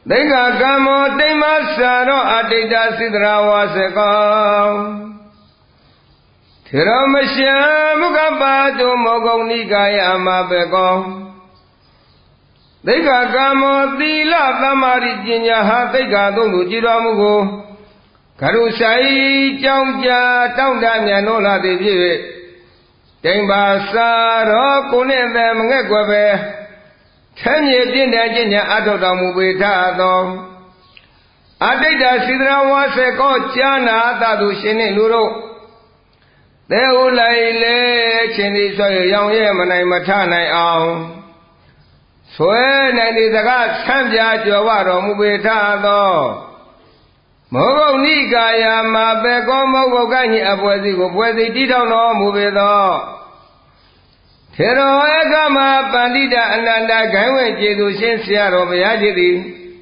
They got Gamo, they must sorrow, Adida Sidra was a gong. Tiramasha, Mugabado, Mogoni Gayama Begong. They got Gamo, the La Mari Jinya, they got Ujiramugo. Karusai, Jongja, Down Damianola, the Vive. Temba Saro, Kune, them, Negwabe. 10 years in the Virginia Adodamu with Tado. I think that Sidra was a coach, Jana, Tadu Shini Luro. They will lay Chinese young Yemen and Matana on. So, and is a god, Sanja, Javaro, Mubitado. Mogo Nika Yama, Bego, Mogo Gani, Abuazigo, where they didn't know Mubido. Pero Egama Bandida Ananda Gawe Jedu Shensiaro Yadidi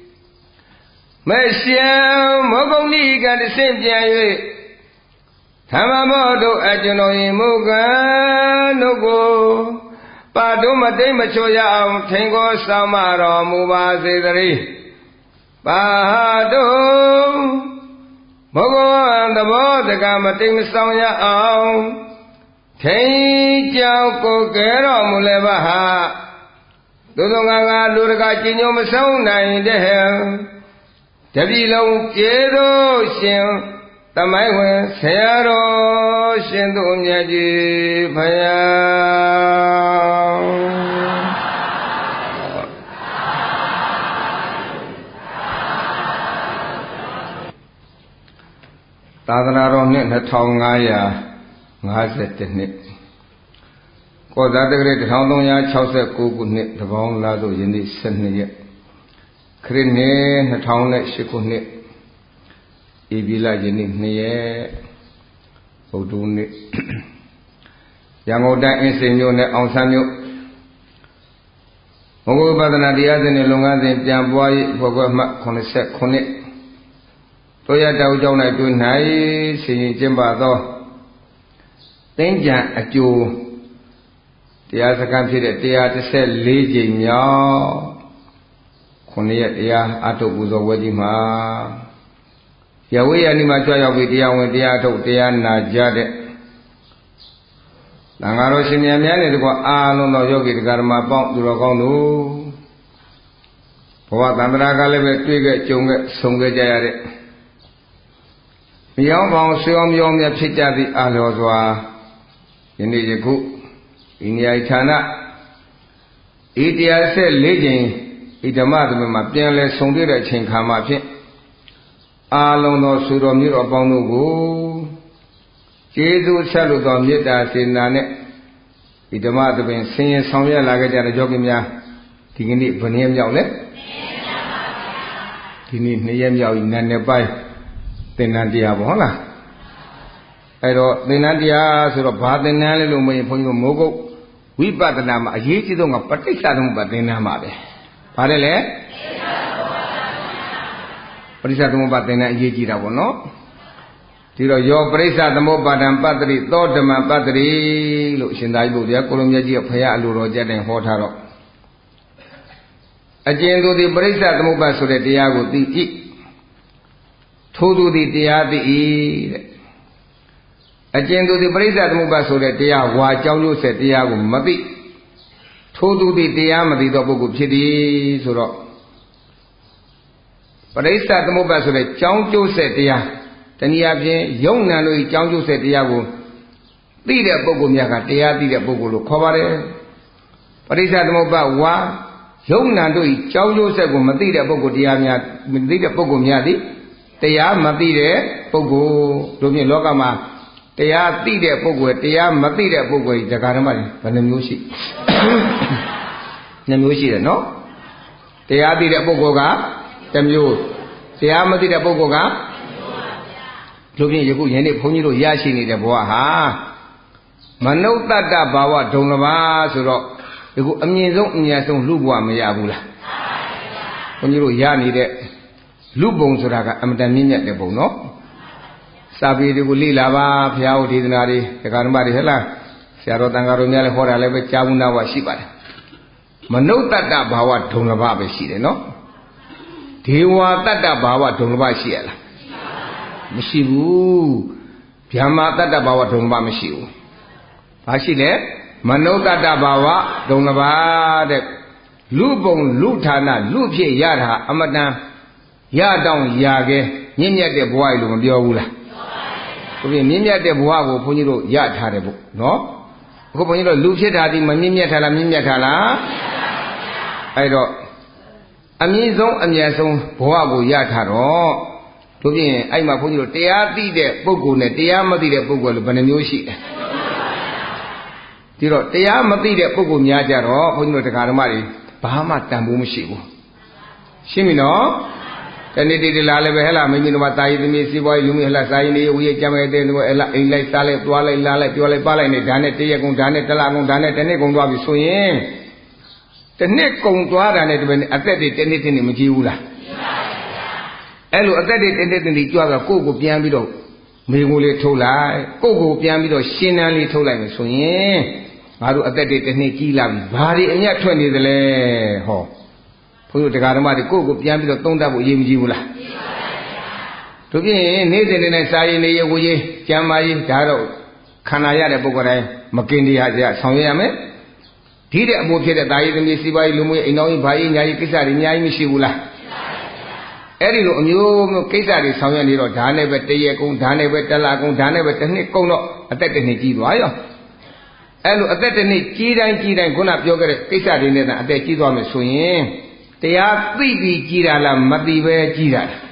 Messia Mogoni got the same January Tamamodo Ajuno Muga Nogo Paduma de Machoya Tango Samaro Muba Zedari Bahado Mogo and the board the Gama Ting Sonya Tay Jao Gero Mulebaha Dudunga Lurga Jinyo Masona in the hell Tabilo Gero Shin Tamaiwe Sero Shindu Nyaji Paya Tadaro Nit Tongaya Ngazet Ko that the great Hondoya Chausa Kukunit, the Bong Lado in the Senate. Crine, the town like Shikunit, Ibila Jenny, Odunit. Young Oda in Senor on Samuel. Mogo Badanadia and Longa and Jamboy, Bogoma Conisec Conet. Toya Dowjona do nice, singing Jimbado. Danger at you. The other country that they are to sell legion yaw. Conia Ato Buzo Wedima. Yahweh Anima Joya with the young with the Ato Diana Jade. Langaro Shimian is what Alon Yogi Garma Bong Duragono. For what Andraga Leve Twig Junga Sunga Jare. Mion Siom Yom Yapita the Alozwa. In the Ku, in the Itana, it said legend, it a mother with my pianless sounded at Chinkamapi. Alon Suro Miro Bonugo. Jesu Salud on Yeta Sinane. It a mother been singing somewhere like a Jogimia, taking it for him Yowlet. Tini Niam Yaw in Nanabai, the Nadia Bona. I wrote the Nadia sort of Badanali Mogo. We bought the Nama, a Yidong of Patisadum, but the Namabe. Parele Patisadum, but the Yidira no. Tiro your praise at the Mobadan Patri, Dodama Patri, Lucindabu, the Columbia of Paya Luro Jet and Hotaro. Again, do the praise at the Moba so that Diago the eat. Todo the Diadi. Again, do the praise at Muba so that they are what you said, Diago Mati. Todo the Diamati Dobu Chidi Suro. But I start the Muba so that Chong said, Dia. Then you have young Nano, Chong said, Diago. Dida Bogumiaka, Dia, Dida Bogulu, cover it. But I said the Muba, Wa, young Nando, Chong said, Matida Bogudiamia, Dida Bogumiadi. They are Matide, Bogu, Domi Logama. They are Tida Bogu, they are Matida Bogu, the Karamari, and the music. The music, no? They are Tida Bogoga, the mule. They are Matida Bogoga. Looking at you, Yenny Ponyo Yashini, the Boaha. Mano Tata Bawa, Donava, Suro. You go, I mean, don't Yason Lubwa Mayabula. When you Yani, the Lubon Suraga, I'm the Nina de Bono. Sabi the Lava, Piao Dinari, the Karmari Hela, Sarotanga Hora Leve Chavuna Washiba. Manota Bawa Tonava, she, no? Dewa tata bawa dongba siala. Mesibu. Biama tata bawa dongba mesibu. Pasti deh. Mano tata bawa dongba deh. Lu bong lu thana lu pye yara amatan ya dong ya ge nyet de bwa lu ma pyo bu la. Ko pye nyet de bwa ko phon ji lo ya tha de bu no. Ko phon ji lo lu phit tha ti ma nyet tha la nyet tha la. Ai do အမြင့်ဆုံးအမြတ်ဆုံးဘဝကိုရထားတော့တို့ဖြင့်အဲ့မှာဘုန်းကြီးတို့တရားသိတဲ့ပုဂ္ဂိုလ်နဲ့တရားမသိတဲ့ပုဂ္ဂိုလ်လို့ဘယ်နှမျိုးရှိလဲဒီတော့တရားမသိတဲ့ပုဂ္ဂိုလ်များကြတော့ဘုန်းကြီးတို့တရားဓမ္မတွေဘာမှတန်ဖိုးမရှိဘူးရှင်းပြီနော်တနေ့တည်းလာလည်းပဲဟဲ့လားမိမိတို့မှာတာယီသမီးစီးပွားရေးလူမျိုးဟဲ့လားစာရင်းတွေဝေးကြမ်းမဲ့တဲ့ဟဲ့လားအိမ်လိုက်စားလိုက်သွားလိုက်လာလိုက်ပြောလိုက်ပါလိုက်နဲ့ဒါနဲ့တရက်ကုန်ဒါနဲ့တစ်လကုန်ဒါနဲ့တစ်နှစ်ကုန်သွားပြီဆိုရင် တနှစ်ကုံသွားတာနဲ့တပည့်အသက်တွေတနေ့တနေ့မကြည့်ဘူးလားကြည့်ပါဗျာအဲ့လိုအသက်တွေတနေ့တနေ့ကြွားကကိုယ့်ကိုပြန်ပြီးတော့မေကိုလေးထုတ်လိုက်ကိုယ့်ကိုပြန်ပြီးတော့ရှင်းတန်းလေးထုတ်လိုက်မယ်ဆိုရင်ငါတို့အသက်တွေတနေ့ကြီးလာပြီဘာတွေအညက်ထွက်နေသလဲဟောဘုန်းကြီးတရားဓမ္မတွေကိုယ့်ကိုပြန်ပြီးတော့သုံးတတ်ဖို့အရေးမကြီးဘူးလားကြည့်ပါဗျာတို့ပြင်နေ့စဉ်နဲ့စာရင်နေရဝေးကျမ်းမာရေးဒါတော့ခန္ဓာရတဲ့ပုဂ္ဂိုလ်တိုင်းမကင်တရားကြဆောင်ရွက်ရမယ် ဒီတဲ့အဖို့ဖြစ်တဲ့တာယီသမီးစီးပွားရေးလူမှုရေးအိမ်တော်ကြီးဘာကြီးညာကြီးကိစ္စတွေအများကြီးမရှိဘူးလားအဲ့ဒီလိုအမျိုးမျိုးကိစ္စတွေဆောင်ရွက်နေတော့ဒါနဲ့ပဲတရက်ကုန်ဒါနဲ့ပဲတစ်လကုန်ဒါနဲ့ပဲတစ်နှစ်ကုန်တော့အသက်တစ်နှစ်ကြီးသွားရောအဲ့လိုအသက်တစ်နှစ်ကြီးတိုင်းခုနပြောခဲ့တဲ့ကိစ္စတွေနဲ့အသက်ကြီးသွားမယ်ဆိုရင်တရားသိပြီးကြီးတာလားမသိပဲကြီးတာလား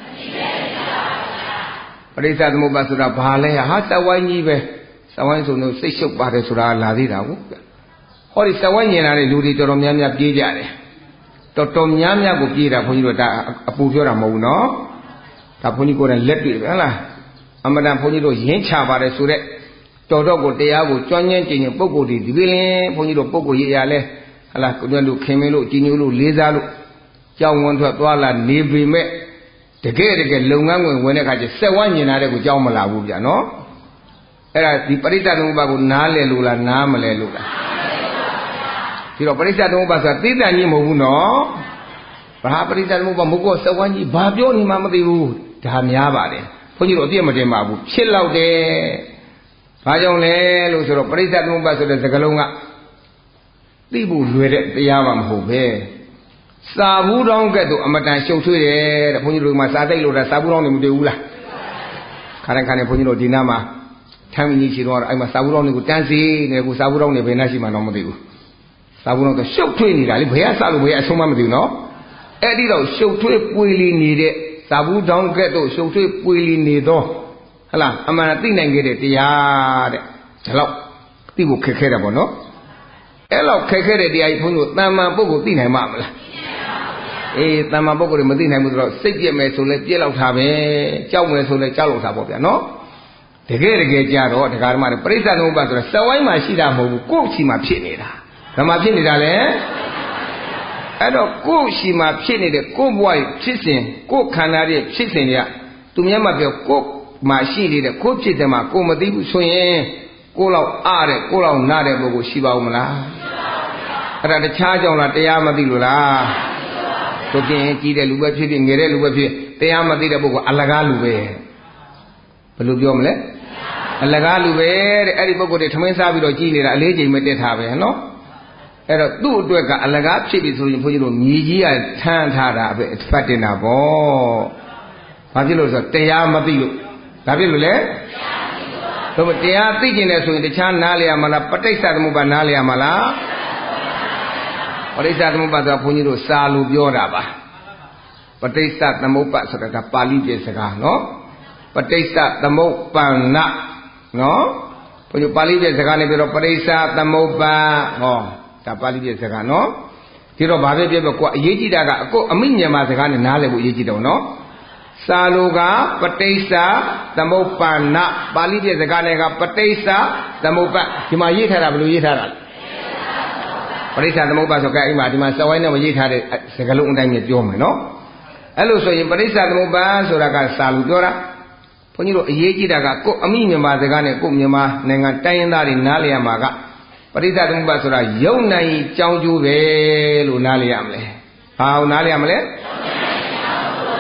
ပရိစ္ဆသမုပ္ပါဆိုတာဘာလဲဟာစဝိုင်းကြီးပဲစဝိုင်းဆိုလို့စိတ်ရှုပ်ပါတယ်ဆိုတာလာသေးတာဟုတ် ဟောဒီစဝိုင်းညင်လာတဲ့လူတွေတော်တော်များများပြေးကြတယ်တော်တော်များများကိုပြေးတာဘုန်းကြီးတို့ဒါအပူပြောတာမဟုတ်ဘူးနော်ဒါဘုန်းကြီးကိုယ်တိုင်လက်တွေ့ပဲဟလားအမတန်ဘုန်းကြီးတို့ရင်းချပါတယ်ဆိုတဲ့တော်တော့ကိုတရားကိုကြွညင်းကျင်ရင်ပုံကိုယ်တွေဒီပင်လင်းဘုန်းကြီးတို့ပုံကိုယ်ရရလဲဟလားကိုယ်တို့ခင်မင်းလို့ကြီးညိုလို့လေးစားလို့ကြောင်းဝန်းထွက်သွားလာနေပေမဲ့တကယ်လုပ်ငန်းဝင်ဝင်တဲ့အခါကျစက်ဝိုင်းညင်လာတဲ့ကိုကြောင်းမလာဘူးဗျာနော်အဲ့ဒါဒီပရိစ္ဆသမုပ္ပါကိုနားလဲလို့လားနားမလဲလို့လား ဒီတော့ပရိစ္ဆသမုပ္ပါဆိုတာသိတန်ကြီးမဟုတ်ဘူးနော်ဘာပရိစ္ဆသမုပ္ပါမဟုတ်တော့စဝန်းကြီးဘာပြောနေမှမသိဘူးဒါများပါတယ်ဘုန်းကြီးတို့အပြည့်မတင်ပါဘူးဖြစ်လောက်တယ်ဘာကြောင့်လဲလို့ဆိုတော့ပရိစ္ဆသမုပ္ပါဆိုတဲ့စကားလုံးကသိဖို့လွယ်တဲ့တရားမှမဟုတ်ပဲစာဘူးတောင်းကဲ့သို့အမတန်ရှုပ်ထွေးတယ်တဲ့ဘုန်းကြီးတို့ကစာသိလို့တာစာဘူးတောင်းနေမတွေ့ဘူးလားခါတိုင်းဘုန်းကြီးတို့ဒီနားမှာထမ်းကြီးရှိတော့အဲ့မှာစာဘူးတောင်းတွေကိုတန်းစီနေကူစာဘူးတောင်းတွေဘယ်နှရှိမှတော့မသိဘူး စာဘူးတော့ရှုပ်ထွေးနေတာလေဘယ်ကစလို့ဘယ်အဆုံးမမသိဘူးနော်အဲ့ဒီတော့ရှုပ်ထွေးပွေလီနေတဲ့စာဘူးတောင်းကဲ့သို့ရှုပ်ထွေးပွေလီနေတော့ဟလားအမှန်သိနိုင်ခဲ့တဲ့တရားတဲ့ဒါတော့သိဖို့ခက်ခဲတာပေါ့နော်အဲ့လောက်ခက်ခဲတဲ့တရားကြီးဘုန်းကြီးတို့တဏ္ဍာပုဂ္ဂိုလ်သိနိုင်မှာမလားအေးတဏ္ဍာပုဂ္ဂိုလ်တွေမသိနိုင်ဘူးဆိုတော့စိတ်ပြည့်မယ်ဆိုလဲပြည့်လောက်တာပဲကြောက်မယ်ဆိုလဲကြောက်လောက်တာပေါ့ဗျာနော်တကယ်ကြတော့တရားဓမ္မတွေပရိစ္ဆသမုပ္ပါဆိုတော့စက်ဝိုင်းမှာရှိတာမဟုတ်ဘူးကိုယ့်ချီမှာဖြစ်နေတာ ဓမ္မဖြစ်နေတာလေအဲ့တော့ကိုယ်ရှိမှဖြစ်နေတဲ့ကိုယ်ဘဝဖြစ်စဉ်ကိုယ်ခန္ဓာရဲ့ဖြစ်စဉ်တွေကသူများမှပြောကိုယ်မှာရှိနေတဲ့ကိုယ်ဖြစ်တယ်မှာကိုယ်မသိဘူးဆိုရင်ကိုယ်လောက်အားတဲ့ကိုယ်လောက်နားတဲ့ပုဂ္ဂိုလ်ရှိပါဦးမလားအဲ့ဒါတခြားကြောင့်လားတရားမသိလို့လားတို့ပြင်ကြီးတဲ့လူပဲဖြစ်ဖြစ်ငယ်တဲ့လူပဲဖြစ်တရားမသိတဲ့ပုဂ္ဂိုလ်အလကားလူပဲဘယ်လိုပြောမလဲအလကားလူပဲတဲ့အဲ့ဒီပုဂ္ဂိုလ်တွေထမင်းစားပြီးတော့ကြီးနေတာအလေးချိန်မဲ့တက်တာပဲနော် အဲ့တော့သူ့အတွက်ကအလကားဖြစ်ပြီဆိုရင်ဘုန်းကြီးတို့မြေကြီးကထမ်းထားတာပဲဖတ်တင်တာပေါ့။ဘာဖြစ်လို့ဆိုတော့တရားမသိလို့ဒါဖြစ်လို့လေ။ဒါပေမဲ့တရားသိကျင်တယ်ဆိုရင်တခြားနားလည်ရမလားပဋိစ္စသမုပ္ပါနားလည်ရမလား။ပဋိစ္စသမုပ္ပါဆိုတာဘုန်းကြီးတို့စာလို့ပြောတာပါ။ပဋိစ္စသမုပ္ပါဆိုတာကပါဠိပြေစကားနော်။ပဋိစ္စသမုပ္ပန္နနော်။ဘုန်းကြီးပါဠိပြေစကားနဲ့ပြောတော့ပဋိစ္စသမုပ္ပါဟော ဒါပါဠိပြစကားနော်ဒီတော့ဘာပဲပြောကိုအရေးကြီးတာကအခုအမိမြန်မာစကားနဲ့နားလည်ဖို့အရေးကြီးတယ်နော်စာလိုကပဋိစ္စသမုပ္ပန္နပါဠိပြစကားနဲ့ကပဋိစ္စသမုပ္ပါဒီမှာရေးထားတာဘယ်လိုရေးထားတာလဲပဋိစ္စသမုပ္ပါဆိုကြအိမ်မှာဒီမှာစဝိုင်းနဲ့ရေးထားတဲ့စကားလုံးအတိုင်းပဲပြောမယ်နော်အဲ့လိုဆိုရင်ပဋိစ္စသမုပ္ပါဆိုတာကစာလိုပြောတာဘုန်းကြီးတို့အရေးကြီးတာကကိုအမိမြန်မာစကားနဲ့ကိုမြန်မာနိုင်ငံတိုင်းရင်းသားတွေနားလည်ရမှာက ပရိစ္ဆသမုပ္ပါဆိုတာယုံနိုင်ကြောင်းကျိုးပဲလို့နားလည်ရမလဲ။ဘာလို့နားလည်ရမလဲ။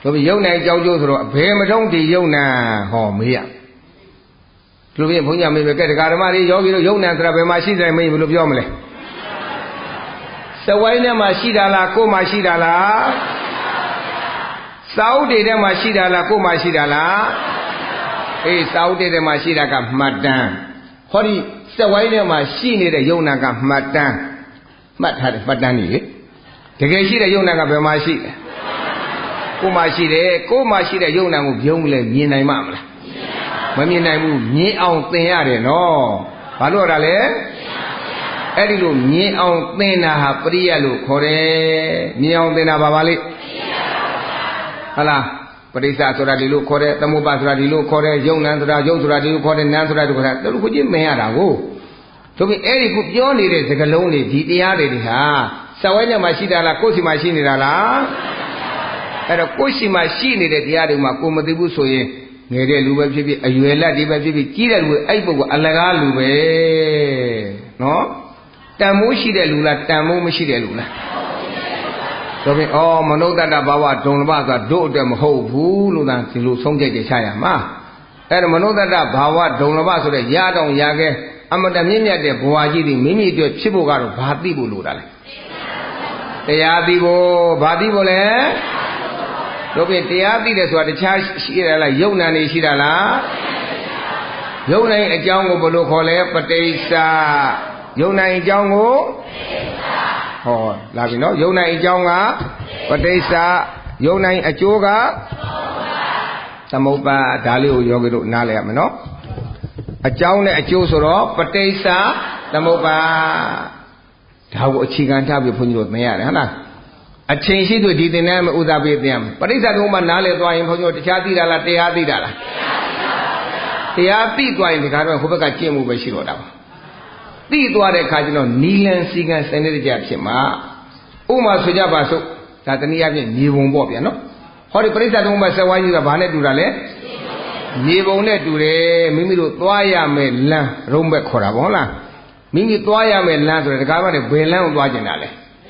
တို့ပြီးယုံနိုင်ကြောက်ကြဆိုတော့ဘယ်မထုံးဒီယုံနာဟောမေးရတို့ပြီးဘုန်းကြီးမေးပဲကဲတရားဓမ္မတွေယောဂီတို့ယုံနာဆိုတာဘယ်မှာရှိတယ်မေးဘယ်လိုပြောမလဲစဝိုင်းထဲမှာရှိတာလားကိုယ်မှာရှိတာလားစာအုပ်တွေထဲမှာရှိတာလားကိုယ်မှာရှိတာလားအေးစာအုပ်တွေထဲမှာရှိတာကမှတ်တမ်းဟောဒီစက်ဝိုင်းထဲမှာရှိနေတဲ့ယုံနာကမှတ်တမ်းမှတ်ထားတယ်မှတ်တမ်းကြီးလေတကယ်ရှိတဲ့ယုံနာကဘယ်မှာရှိလဲကိုယ်မှာရှိတယ်ကိုယ်မှာရှိတဲ့ယုံနာကိုပြုံးလဲမြင်နိုင်မှာမလားမမြင်နိုင်ဘူးမြင်အောင်သင်ရတယ်နော်ဘာလို့ရတာလဲအဲ့ဒီလိုမြင်အောင်သင်တာဟာပရိယတ်လို့ခေါ်တယ်မြင်အောင်သင်တာပါလိဟုတ်လားပရိစ္ဆဆိုတာဒီလိုခေါ်တယ်သမုပ္ပါဆိုတာဒီလိုခေါ်တယ်ယုံနံဆိုတာယုံဆိုတာဒီလိုခေါ်တယ်နံဆိုတာဒီလိုခေါ်တယ်တို့ခုချင်းမင်ရတာကိုတို့ပြီးအဲ့ဒီခုပြောနေတဲ့စကားလုံးတွေဒီတရားတွေဟာစဝဲနဲ့မှရှိတာလားကိုယ်စီမှာရှိနေတာလားအဲ့တော့ကိုယ်စီမှာရှိနေတဲ့တရားတွေမှာကိုမသိဘူးဆိုရင်ငယ်တဲ့လူပဲဖြစ်ဖြစ်အရွယ်လက်တွေပဲဖြစ်ဖြစ်ကြီးတဲ့လူအဲ့ပုဂ္ဂိုလ်အလကားလူပဲနော်တန်မိုးရှိတဲ့လူလားတန်မိုးမရှိတဲ့လူလားဆိုပြီးမနုဿတ္တဘာဝဒုံလဘဆိုတာတို့အတွက်မဟုတ်ဘူးလို့သာဒီလိုဆုံးဖြတ်ချက်ချရမှာအဲ့ဒါမနုဿတ္တဘာဝဒုံလဘဆိုတဲ့ရတောင်ရခဲအမတမြင့်မြတ်တဲ့ဘဝကြီးဒီမိမိအတွက်ဖြစ်ဖို့ကတော့ဘာသိဖို့လိုတာလဲတရားသိဖို့ဘာသိဖို့လဲတို့ပြင်တရားသိတယ်ဆိုတာတခြားရှိရလားယုံနာနေရှိတာလားယုံနိုင်အကြောင်းကိုဘယ်လိုခေါ်လဲပဋိစ္စယုံနိုင်အကြောင်းကိုဟောလာပြီနော်ယုံနိုင်အကြောင်းကပဋိစ္စယုံနိုင်အကျိုးကသမုပ္ပါဒါလေးကိုယောဂီတို့နားလည်ရမယ်နော်အကြောင်းနဲ့အကျိုးဆိုတော့ပဋိစ္စသမုပ္ပါဒါကိုအခြေခံထားပြီးဘုန်းကြီးတို့သင်ရတယ်ဟုတ်လားအချိန်ရှိသူဒီသင်တန်းမှာဥစားပေးသင်ရမယ်ပဋိစ္စသမုပ္ပါနားလည်သွားရင်ဘုန်းကြီးတို့တခြားသိတာလားတရားသိတာလားတရားသိသွားရင်ဒီကားတော့ဟိုဘက်ကကျင့်မှုပဲရှိတော့တာပါသိသွားတဲ့အခါကျတော့နီလန်စီကံစနစ်တကျဖြစ်မှာဥမာဆိုကြပါစို့ဒါတနည်းအားဖြင့်မြေပုံပေါ့ဗျာနော်ဟောဒီပရိစ္ဆေသမုပ္ပါဆက်ဝိုင်းကြီးကဘာနဲ့တူတာလဲမြေပုံနဲ့တူတယ်မိမိတို့သွားရမယ်လမ်းရုံးဘက်ခေါ်တာပေါ့ဟုတ်လားမိမိသွားရမယ်လမ်းဆိုတဲ့ဒါကမှလည်းဘယ်လမ်းကိုသွားကျင်တာလဲ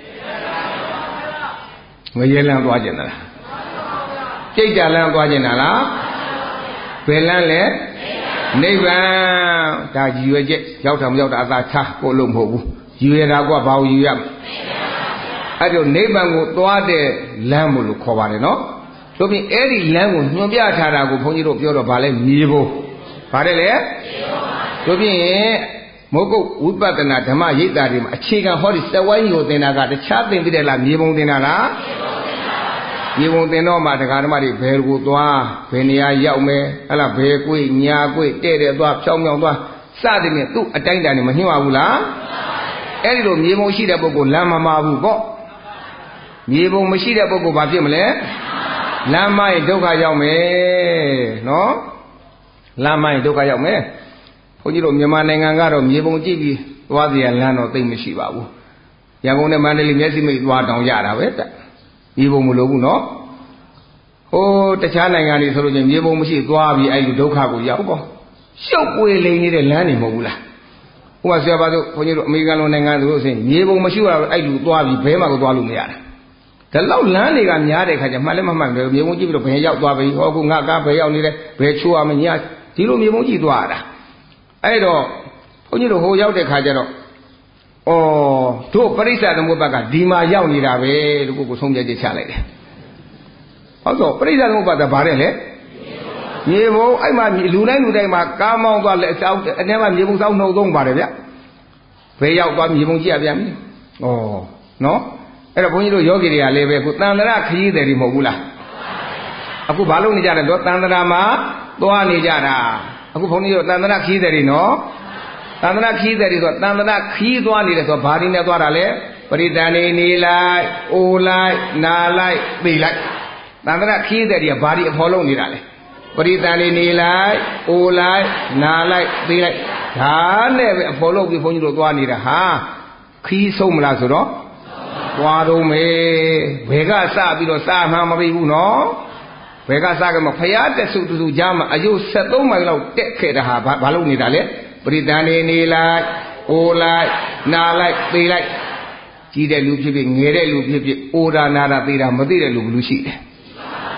ငရဲလမ်းသွားကျင်တာလားကြိတ်ကြလမ်းသွားကျင်တာလားဘယ်လမ်းလဲနိဗ္ဗာန်ဒါရည်ရွယ်ချက်ရောက်တာမရောက်တာအသာချကိုလို့မဟုတ်ဘူးရည်ရွယ်တာကဘာကိုရည်ရမလဲအဲ့တော့နိဗ္ဗာန်ကိုသွားတဲ့လမ်းမို့လို့ခေါ်ပါတယ်နော်တို့ပြင်အဲ့ဒီလမ်းကိုညွှန်ပြထားတာကိုဘုန်းကြီးတို့ပြောတော့ဗာလဲမြေပုံဗါတယ်လေတို့ပြင်မုဂ္ဂုတ်ဝိပဿနာဓမ္မရိပ်သာတွေမှာအခြေခံဟောဒီစက်ဝိုင်းကိုသင်တာကတခြားသင်ပြီးတယ်လားမြေပုံသင်တာလားမြေပုံသင်တော့မှတရားဓမ္မတွေဘယ်ကိုသွားဘယ်နေရာရောက်မယ်ဟဲ့လားဘယ်ကိုညာကိုတဲ့တဲ့သွားဖြောင်းဖြောင်းသွားစသည်ဖြင့်သူ့အတိုင်းတန်နေမနှိမ့်ပါဘူးလားအဲ့ဒီလိုမြေပုံရှိတဲ့ပုဂ္ဂိုလ်လမ်းမမှားဘူးပေါ့မြေပုံမရှိတဲ့ပုဂ္ဂိုလ်ဘာဖြစ်မလဲလမ်းမရင်ဒုက္ခရောက်မယ်နော်လမ်းမရင်ဒုက္ခရောက်မယ်ဘုန်းကြီးတို့မြန်မာနိုင်ငံကတော့မြေပုံကြည့်ပြီးသွားစရာလမ်းတော့သိမ့်မရှိပါဘူးရန်ကုန်နဲ့မန္တလေးမျက်စိမိတ်သွားတောင်ရတာပဲတဲ့မြေပုံမလိုဘူးနော်ဟိုတခြားနိုင်ငံတွေဆိုလို့ချင်းမြေပုံမရှိသွားပြီးအဲ့ဒီဒုက္ခကိုရောက်ပေါ့ရှုပ်ပွေလိန်နေတဲ့လမ်းတွေမဟုတ်ဘူးလားဥပမာဆရာပါတို့ဘုန်းကြီးတို့အမေရိကန်လိုနိုင်ငံတို့ဆိုရင်မြေပုံမရှိရတော့အဲ့လူသွားပြီးဘဲမှကိုသွားလို့မရတာဒါလောက်လမ်းတွေကများတဲ့ခါကျမှတ်လည်းမမှတ်ဘူးမြေပုံကြည့်ပြီးတော့ဘယ်ရောက်သွားပြီဟောခုငါကားဘယ်ရောက်နေလဲဘယ်ချိုးရမညာဒီလိုမြေပုံကြည့်သွားတာအဲ့တော့ဘုန်းကြီးတို့ဟိုရောက်တဲ့ခါကျတော့တို့ပရိစ္ဆေသမုပ္ပါကဒီမှာရောက်နေတာပဲလို့ကိုဆုံးဖြတ်ချက်ချလိုက်တယ်ဟုတ်ဆိုပရိစ္ဆေသမုပ္ပါကဘာတဲ့လဲမြေပုံအဲ့မှာလူတိုင်းမှာကားမောင်းသွားလက်ဆောင်အထဲမှာမြေပုံဆောင်နှုတ်သုံးပါတယ်ဗျဘယ်ရောက်သွားမြေပုံကြည့်ရပြန်ပြီနော်အဲ့တော့ဘုန်းကြီးတို့ယောဂီတွေကလည်းပဲခုတန်ត្រရခရီးတယ်တွေမဟုတ်ဘူးလားအခုဘာလို့နေကြတယ်တော့တန်ត្រရမှာသွားနေကြတာအခုဘုန်းကြီးတို့တန်ត្រရခရီးတယ်တွေနော်တန်ត្រရခရီးတယ်တွေဆိုတန်ត្រရခရီးသွားနေတယ်ဆိုဘာတွေနဲ့သွားတာလဲပရိသန္နေနေလိုက်အိုလိုက်နာလိုက်သိလိုက်တန်ត្រရခရီးတယ်တွေကဘာတွေအဖော်လုံးနေတာလဲပရိသန္နေနေလိုက်အိုလိုက်နာလိုက်သိလိုက်ဒါနဲ့ပဲအဖော်လုံးပြီးဘုန်းကြီးတို့သွားနေတာဟာခရီးဆုံးမလားဆိုတော့သွားတော့မေဘယ်ကစပြီးတော့စာမှမပြီးဘူးနော်ဘယ်ကစကြမှာဖရာတက်စုတူကြားမှာအယု73မိုင်လောက်တက်ခဲ့တာဟာဘာလို့နေတာလဲပရိသန္နေနေလိုက်အိုလိုက်နာလိုက်သိလိုက်ကြီးတဲ့လူဖြစ်ဖြစ်ငယ်တဲ့လူဖြစ်ဖြစ်အိုတာနာတာသိတာမသိတဲ့လူဘယ်လိုရှိလဲ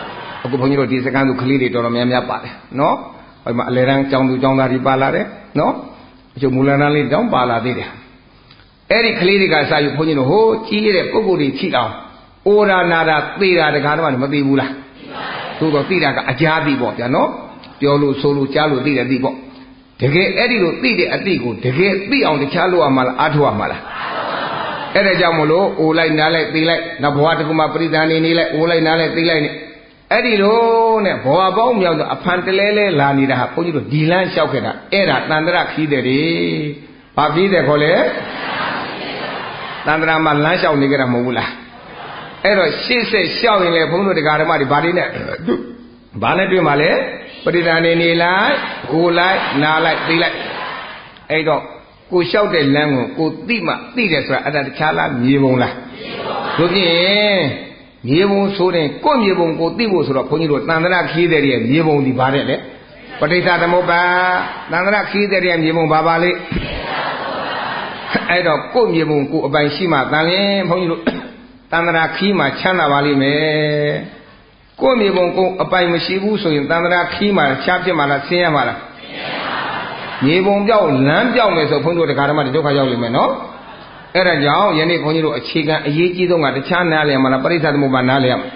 အခုဘုန်းကြီးတို့ဒီစကန်သူကလေးတွေတော်တော်များများပါတယ်နော်ဟိုမှာအလဲတန်းကျောင်းသူကျောင်းသားတွေပါလာတယ်နော်အကျိုးမူလနာလေးတောင်းပါလာသေးတယ်အဲ့ဒီကလေးတွေကစာယူဘုန်းကြီးတို့ဟိုကြီးရတဲ့ပုဂ္ဂိုလ်တွေထိအောင်အိုရာနာတာသေတာတကားတော့မသိဘူးလားသို့တော့သိတာကအကြာသိပေါ့ဗျာနော်ပြောလို့ဆိုလို့ကြားလို့သိတယ်သိပေါ့တကယ်အဲ့ဒီလိုသိတဲ့အသိကိုတကယ်သိအောင်တခြားလို့ရမှာလားအားထုတ်ရမှာလားအဲ့ဒါကြောင့်မလို့အိုလိုက်နားလိုက်သိလိုက်နောက်ဘဝတကူမှာပရိသန်နေလိုက်အိုလိုက်နားလိုက်သိလိုက်နေအဲ့ဒီလိုနဲ့ဘဝပေါင်းမြောက်တော့အဖန်တလဲလဲလာနေတာဟာဘုန်းကြီးတို့ဒီလန်းလျှောက်ခဲ့တာအဲ့ဒါတန္တရခီးတယ်တွေဘာပြီးတယ်ခေါ်လဲတန္တရာမှာလမ်းလျှောက်နေကြတာမဟုတ်ဘူးလားအဲ့တော့ရှေ့ဆက်လျှောက်ရင်လေဘုန်းကြီးတို့တရားဓမ္မတွေဘာတွေနဲ့ဘာနဲ့တွေ့မှာလဲပရိသန်နေလိုက်ကိုလိုက်နားလိုက်သိလိုက်အဲ့တော့ကိုလျှောက်တဲ့လမ်းကိုကိုသိမှသိတယ်ဆိုတာအဲ့ဒါတခြားလားမြေပုံလားတို့ဖြင့်မြေပုံဆိုတဲ့ကိုမြေပုံကိုသိဖို့ဆိုတော့ဘုန်းကြီးတို့တန္တရခီးတဲ့ရဲ့မြေပုံဒီဘာတဲ့လဲပဋိစ္စသမုပ္ပါတန္တရခီးတဲ့ရဲ့မြေပုံဘာပါလဲအဲ့တော့ကိုမြေပုံကိုအပိုင်ရှိမှတန်လင်းဘုန်းကြီးတို့တန္တရာခီးမှာချမ်းသာပါလိမ့်မယ်ကိုမြေပုံကိုအပိုင်မရှိဘူးဆိုရင်တန္တရာခီးမှာချားဖြစ်မှာလားဆင်းရမှာလားမြေပုံပြောက်လမ်းပြောက်မယ်ဆိုဘုန်းကြီးတို့တရားဓမ္မတွေဒုက္ခရောက်လိမ့်မယ်နော်အဲ့ဒါကြောင့်ယနေ့ဘုန်းကြီးတို့အခြေခံအရေးကြီးဆုံးကတခြားနားလည်မှာလားပရိစ္ဆသမုပ္ပါနားလည်ရမှာ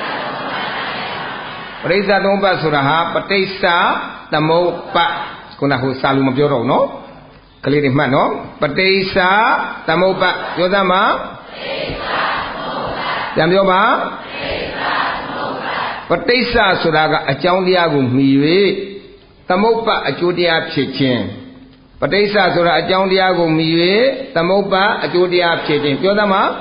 ပရိစ္ဆသမုပ္ပါဆိုတာဟာပဋိစ္စသမုပ္ပါခုနကဟိုစာလူမပြောတော့နော်ကလေးတွေမှတ်နော်ပဋိစ္စသမုပ္ပါပြောသမှာပြန်ပြောပါပဋိစ္စဆိုတာကအကြောင်းတရားကိုမှီ၍သမုပ္ပါအကျိုးတရားဖြစ်ခြင်းပဋိစ္စဆိုတာအကြောင်းတရားကိုမှီ၍သမုပ္ပါအကျိုးတရားဖြစ်ခြင်းပြောသမှာ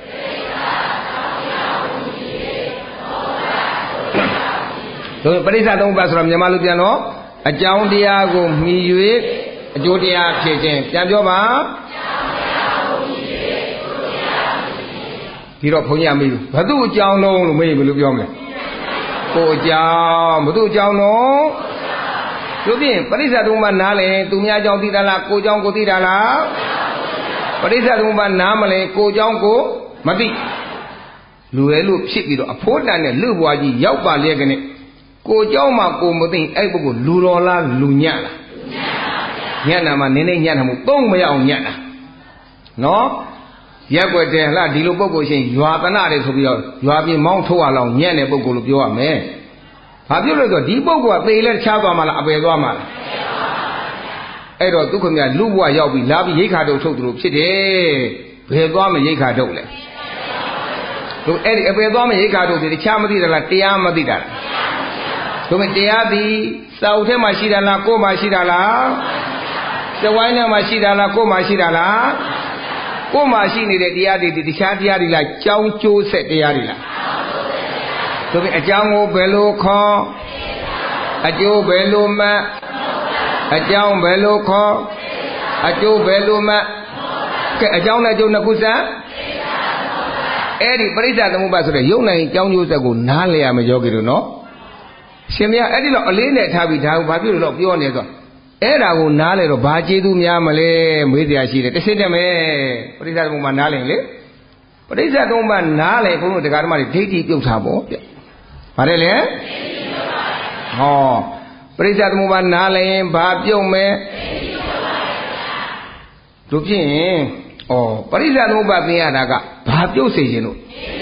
တို့ပဋိစ္စသမုပ္ပါဆိုတာမြန်မာလိုပြန်တော့အကြောင်းတရားကိုမှီ၍အကျိုးတရားဖြစ်ခြင်းပြန်ပြောပါဒီတော့ဘုန်းကြီးမေးဘူးဘသူအကြောင်းလုံးလို့မေးဘယ်လိုပြောမလဲကိုအကြောင်းဘသူအကြောင်းလုံးတို့ဖြင့်ပရိစ္ဆသမုပ္ပါနားလဲသူများအကြောင်းသိတာလားကိုအကြောင်းကိုသိတာလားပရိစ္ဆသမုပ္ပါနားမလဲကိုအကြောင်းကိုမသိလူရဲလို့ဖြစ်ပြီးတော့အဖိုးတန်တဲ့လူဘွားကြီးရောက်ပါလေကနေကိုအကြောင်းမှကိုမသိအဲ့ပုဂ္ဂိုလ်လူတော်လားလူညံ့လားညံ့တာမှနင်းနေညံ့တာမဟုတ်သုံးမရအောင်ညံ့တာနော်ရက်ွက်တယ်ဟလားဒီလိုပုဂ္ဂိုလ်ရှင်ရွာတနာတယ်ဆိုပြီးတော့ရွာပြေမောင်းထုတ်ရအောင်ညံ့တဲ့ပုဂ္ဂိုလ်လို့ပြောရမယ်။ဘာဖြစ်လို့လဲဆိုတော့ဒီပုဂ္ဂိုလ်ကသေလဲချားသွားမှလားအပယ်သွားမှလား။အဲ့တော့ဒုက္ခမြတ်လူဘဝရောက်ပြီးလာပြီးရိခါတုတ်ထုတ်သူလို့ဖြစ်တယ်။ဘယ်သွားမရိခါတုတ်လဲ။တို့အဲ့ဒီအပယ်သွားမရိခါတုတ်ဒီတခြားမသိတာလားတရားမသိတာလား။တို့မတရားသည်စာအုပ်ထဲမှာရှိတာလားကိုယ်မှာရှိတာလား။စဝိုင်းထဲမှာရှိတာလားကိုယ်မှာရှိတာလား။ကိုယ်မှာရှိနေတဲ့တရားတွေတခြားတရားတွေလားကြောင်းကျိုးဆက်တရားတွေလားဆိုပြီးအကြောင်းကိုဘယ်လိုခေါ်အကျိုးဘယ်လိုမှတ်အကြောင်းဘယ်လိုခေါ်အကျိုးဘယ်လိုမှတ်ကဲအကြောင်းနဲ့အကျိုးနှစ်ခုစမ်းအဲ့ဒီပရိစ္ဆသမုပ္ပါဆိုတဲ့ယုံနိုင်ကြောင်းကျိုးဆက်ကိုနားလည်ရမယ်ယောဂီတို့နော်ရှင်မရအဲ့ဒီတော့အလေးနဲ့ထားပြီးဒါကိုဘာဖြစ်လို့တော့ပြောနေဆိုအဲ့ဒါကိုနားလဲတော့ဘာကျေးဇူးများမလဲမေးစရာရှိတယ်တစ်စစ်တက်မယ်ပရိစ္ဆသမုပ္ပါနားလဲလေပရိစ္ဆသမုပ္ပါနားလဲဘုန်းတို့တရားဓမ္မတွေဒိဋ္ဌိပြုတ်တာပေါ့ဗျဗါတယ်လေဟောပရိစ္ဆသမုပ္ပါနားလဲရင်ဘာပြုတ်မယ်တို့ဖြင့်ဩပရိစ္ဆသမုပ္ပါသင်ရတာကဘာပြုတ်စေခြင်းလို့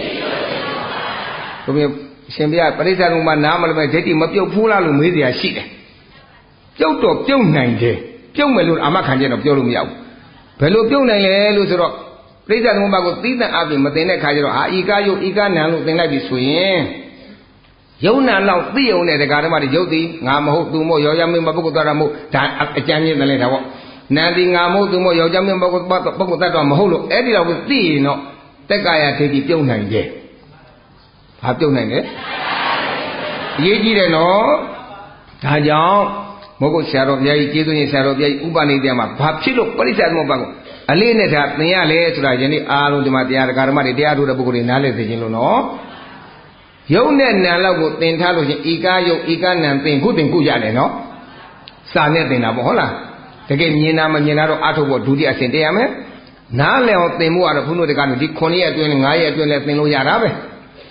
တို့ဖြင့်ရှင်ပြပရိစ္ဆသမုပ္ပါနားမလို့ပဲဒိဋ္ဌိမပြုတ်ဘူးလားလို့မေးစရာရှိတယ်ပြုတ်တော့ပြုတ်နိုင်တယ်ပြုတ်မယ်လို့အာမခံချက်တော့ပြောလို့မရဘူးဘယ်လိုပြုတ်နိုင်လဲလို့ဆိုတော့ပရိစ္ဆသမုပ္ပါကိုသီးသန့်အပြင်မသိတဲ့ခါကျတော့ဤကားယုတ်ဤကားနံလို့သင်လိုက်ပြီဆိုရင်ယုံနာလောက်သိုံတဲ့တရားဓမ္မတွေယုတ်သည်ငါမဟုတ်သူမဟုတ်ယောက်ျားမင်းမပုဂ္ဂိုလ်သားမဟုတ်ဒါအကျဉ်းချင်းတယ်လေဒါပေါ့နံသည်ငါမဟုတ်သူမဟုတ်ယောက်ျားမင်းပုဂ္ဂိုလ်သတ္တဝါမဟုတ်လို့အဲ့ဒီတော့သိရင်တော့တက်ကာယဒိဋ္ဌိပြုတ်နိုင်တယ်ဘာပြုတ်နိုင်လဲအရေးကြီးတယ်နော်ဒါကြောင့်မဟုတ်ဆရာတော်ဘုရားကြီးကျေးဇူးရှင်ဆရာတော်ဘုရားကြီးဥပနိဒေယမှာဘာဖြစ်လို့ပရိစ္ဆသမုပ္ပါကိုအလေးနဲ့ဒါသင်ရလဲဆိုတာယနေ့အားလုံးဒီမှာတရားဓမ္မတွေတရားထုတ်တဲ့ပုဂ္ဂိုလ်တွေနားလည်သိခြင်းလို့နော်ယုံနဲ့နံလောက်ကိုသင်ထားလို့ချင်းဤကားယုံဤကားနံသင်ခုတင်ခုရတယ်နော်စာနဲ့သင်တာပေါ့ဟုတ်လားတကယ်မြင်တာမမြင်တာတော့အထုတ်ဖို့ဒုတိယအဆင့်တည်ရမယ်နားလည်အောင်သင်မှုကတော့ဘုန်းတော်တွေကဒီ9ရက်အတွင်း9ရက်အတွင်းလဲသင်လို့ရတာပဲ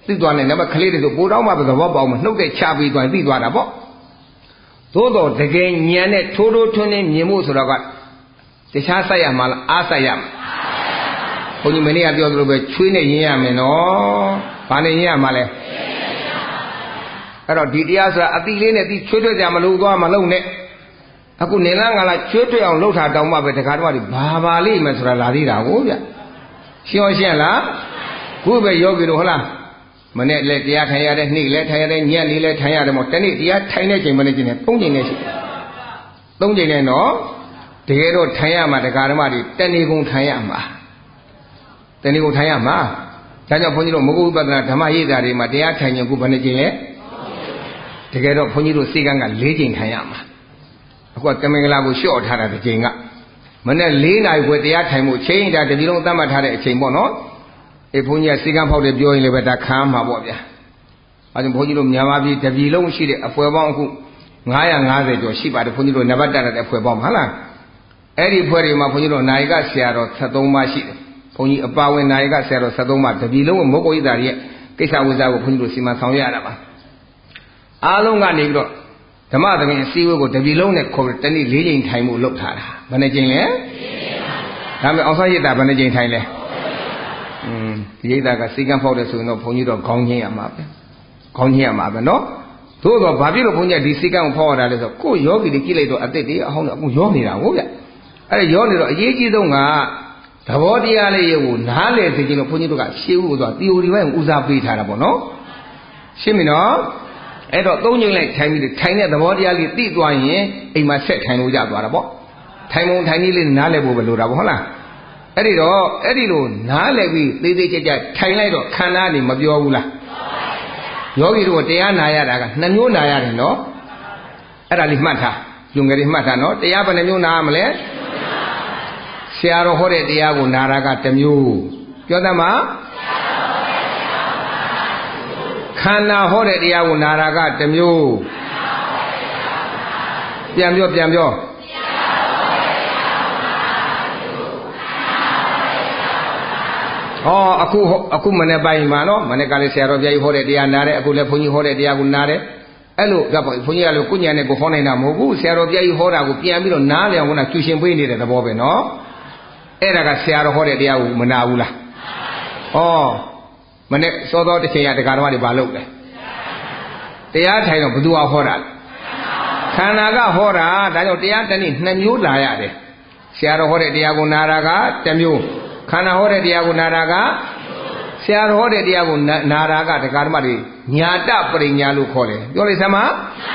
သိသွားတယ်နံပါတ်ကလေးတွေဆိုပိုတော့မှပဲသဘောပေါက်မှနှုတ်တဲ့ချပြီးသွားသိသွားတာပေါ့သို့တော့တကယ်ဉာဏ်နဲ့ထိုးထိုးထွန်းထွန်းမြင်ဖို့ဆိုတော့ကတခြားဆိုင်ရမှာလားအားဆိုင်ရမှာဘုန်းကြီးမနေ့ကပြောသလိုပဲချွေးနဲ့ရင်းရမယ်နော်ဘာနဲ့ရင်းရမှာလဲအဲ့တော့ဒီတရားဆိုတာအတိလေးနဲ့ဒီချွေးထွက်ကြမလို့သွားမလုံးနဲ့အခုနေလားငါလားချွေးထွက်အောင်လှုပ်ထားတောင်းမှပဲတခါတော့ဘာပါလိမ့်မယ်ဆိုတာလာသေးတာကိုဗျရှင်းရှင်းလားခုပဲယောဂီတို့ဟုတ်လားမနေ့လည်းတရားထိုင်ရတယ်နေ့လည်းထိုင်ရတယ်ညနေလည်းထိုင်ရတယ်မို့တနေ့တရားထိုင်တဲ့ချိန်မနေ့ကျင်နဲ့၃ချိန်နဲ့ရှိ၃ချိန်နဲ့နော်တကယ်တော့ထိုင်ရမှာတရားဓမ္မတွေတဏီကုံထိုင်ရမှာတဏီကုံထိုင်ရမှာဒါကြောင့်ဘုန်းကြီးတို့မဂ္ဂဝိပဿနာဓမ္မရေးတာတွေမှာတရားထိုင်ရင်ခုဘယ်နှချိန်လဲတကယ်တော့ဘုန်းကြီးတို့စိတ်ကန်းက၄ချိန်ထိုင်ရမှာအခုကတမင်္ဂလာကိုလျှော့ထားတာတစ်ချိန်ကမနေ့၄နာရီခွဲတရားထိုင်မှုချိန်တာတတိလုံးသတ်မှတ်ထားတဲ့အချိန်ပေါ့နော်ဘုန်းကြီးကစိတ်ကန်းဖောက်တယ်ပြောရင်လည်းပဲဒါခံမှာပေါ့ဗျာအဲဒါဘုန်းကြီးတို့မြန်မာပြည်တပြည်လုံးရှိတဲ့အဖွဲပေါင်းအခု950ကျော်ရှိပါတယ်ဘုန်းကြီးတို့နံပါတ်တက်တဲ့အဖွဲပေါင်းဟုတ်လားအဲ့ဒီဖွဲတွေမှာဘုန်းကြီးတို့နာယကဆရာတော်73ပါးရှိတယ်ဘုန်းကြီးအပါဝင်နာယကဆရာတော်73ပါးတပြည်လုံးမုတ်ကိုဣတာရဲ့ကိစ္စဝိဇ္ဇာကိုဘုန်းကြီးတို့စီမံဆောင်ရွက်ရတာပါအားလုံးကနေပြီးတော့ဓမ္မသဘင်အစည်းအဝေးကိုတပြည်လုံးနဲ့ခေါ်ပြီးတနေ့၄ချိန်ထိုင်မှုလုပ်ထားတာဘယ်နှချိန်လဲဒါပေမဲ့အောင်ဆရိတ်တာဘယ်နှချိန်ထိုင်လဲဒီရိတ်တာကစိတ်ကန်းဖောက်တယ်ဆိုရင်တော့ဘုန်းကြီးတော့ခေါင်းချင်းရမှာပဲခေါင်းချင်းရမှာပဲနော်သို့တော့ဘာဖြစ်လို့ဘုန်းကြီးဒီစိတ်ကန်းကိုဖောက်ရတာလဲဆိုတော့ကိုယ်ယောဂီတွေကြည့်လိုက်တော့အသက်တွေအဟောင်းတော့အခုရောနေတာဟုတ်ဗျအဲ့ဒါရောနေတော့အရေးကြီးဆုံးကသဘောတရားလေးကိုနားလည်သိခြင်းလို့ဘုန်းကြီးတို့ကရှင်းဦးဆိုတော့ theory ဘက်ကိုဦးစားပေးထားတာပေါ့နော်ရှင်းပြီနော်အဲ့တော့၃ချိန်လိုက်ထိုင်ပြီးထိုင်တဲ့သဘောတရားလေးသိသွားရင်အိမ်မှာဆက်ထိုင်လို့ရသွားတာပေါ့ထိုင်ပုံထိုင်နည်းလေးနားလည်ဖို့ပဲလိုတာပေါ့ဟုတ်လားအဲ့ဒီတော့အဲ့ဒီလိုနားလည်ပြီးသေးသေးကြကြထိုင်လိုက်တော့ခန္ဓာနေမပြောဘူးလားယောဂီတို့တရားနာရတာက2မျိုးနာရတယ်နော်အဲ့ဒါလေးမှတ်ထားလူငယ်တွေမှတ်ထားနော်တရားဘယ်နှမျိုးနာရမလဲဆရာတော်ဟောတဲ့တရားကိုနာတာက1မျိုးပြောသမှာခန္ဓာဟောတဲ့တရားကိုနာတာက1မျိုးပြန်ပြောဟောအခုမနေ့ပိုင်းမှာနော်မနေ့ကလည်းဆရာတော်ဘုရားကြီးဟောတဲ့တရားနာတယ်အခုလည်းဘုန်းကြီးဟောတဲ့တရားကိုနာတယ်အဲ့လိုကဘုန်းကြီးကလည်းကိုညာနဲ့ကိုဟောနိုင်တာမဟုတ်ဘူးဆရာတော်ဘုရားကြီးဟောတာကိုပြန်ပြီးတော့နားလည်အောင်ကကျူရှင်ပေးနေတဲ့သဘောပဲနော်အဲ့ဒါကဆရာတော်ဟောတဲ့တရားကိုမနာဘူးလားဟောမနေ့စောစောတစ်ချိန်ရတရားတော်တွေဘာလုပ်လဲတရားထိုင်တော့ဘယ်သူကဟောတာလဲခန္ဓာကဟောတာဒါကြောင့်တရားတစ်နေ့2မျိုးလာရတယ်ဆရာတော်ဟောတဲ့တရားကိုနာတာက1မျိုးခန္ဓာဟောတဲ့တရားကိုနာတာကဆရာတော်ဟောတဲ့တရားကိုနာတာကတရားဓမ္မတွေညာတပရိညာလို့ခေါ်တယ်ပြောလိုက်စမ်းပါ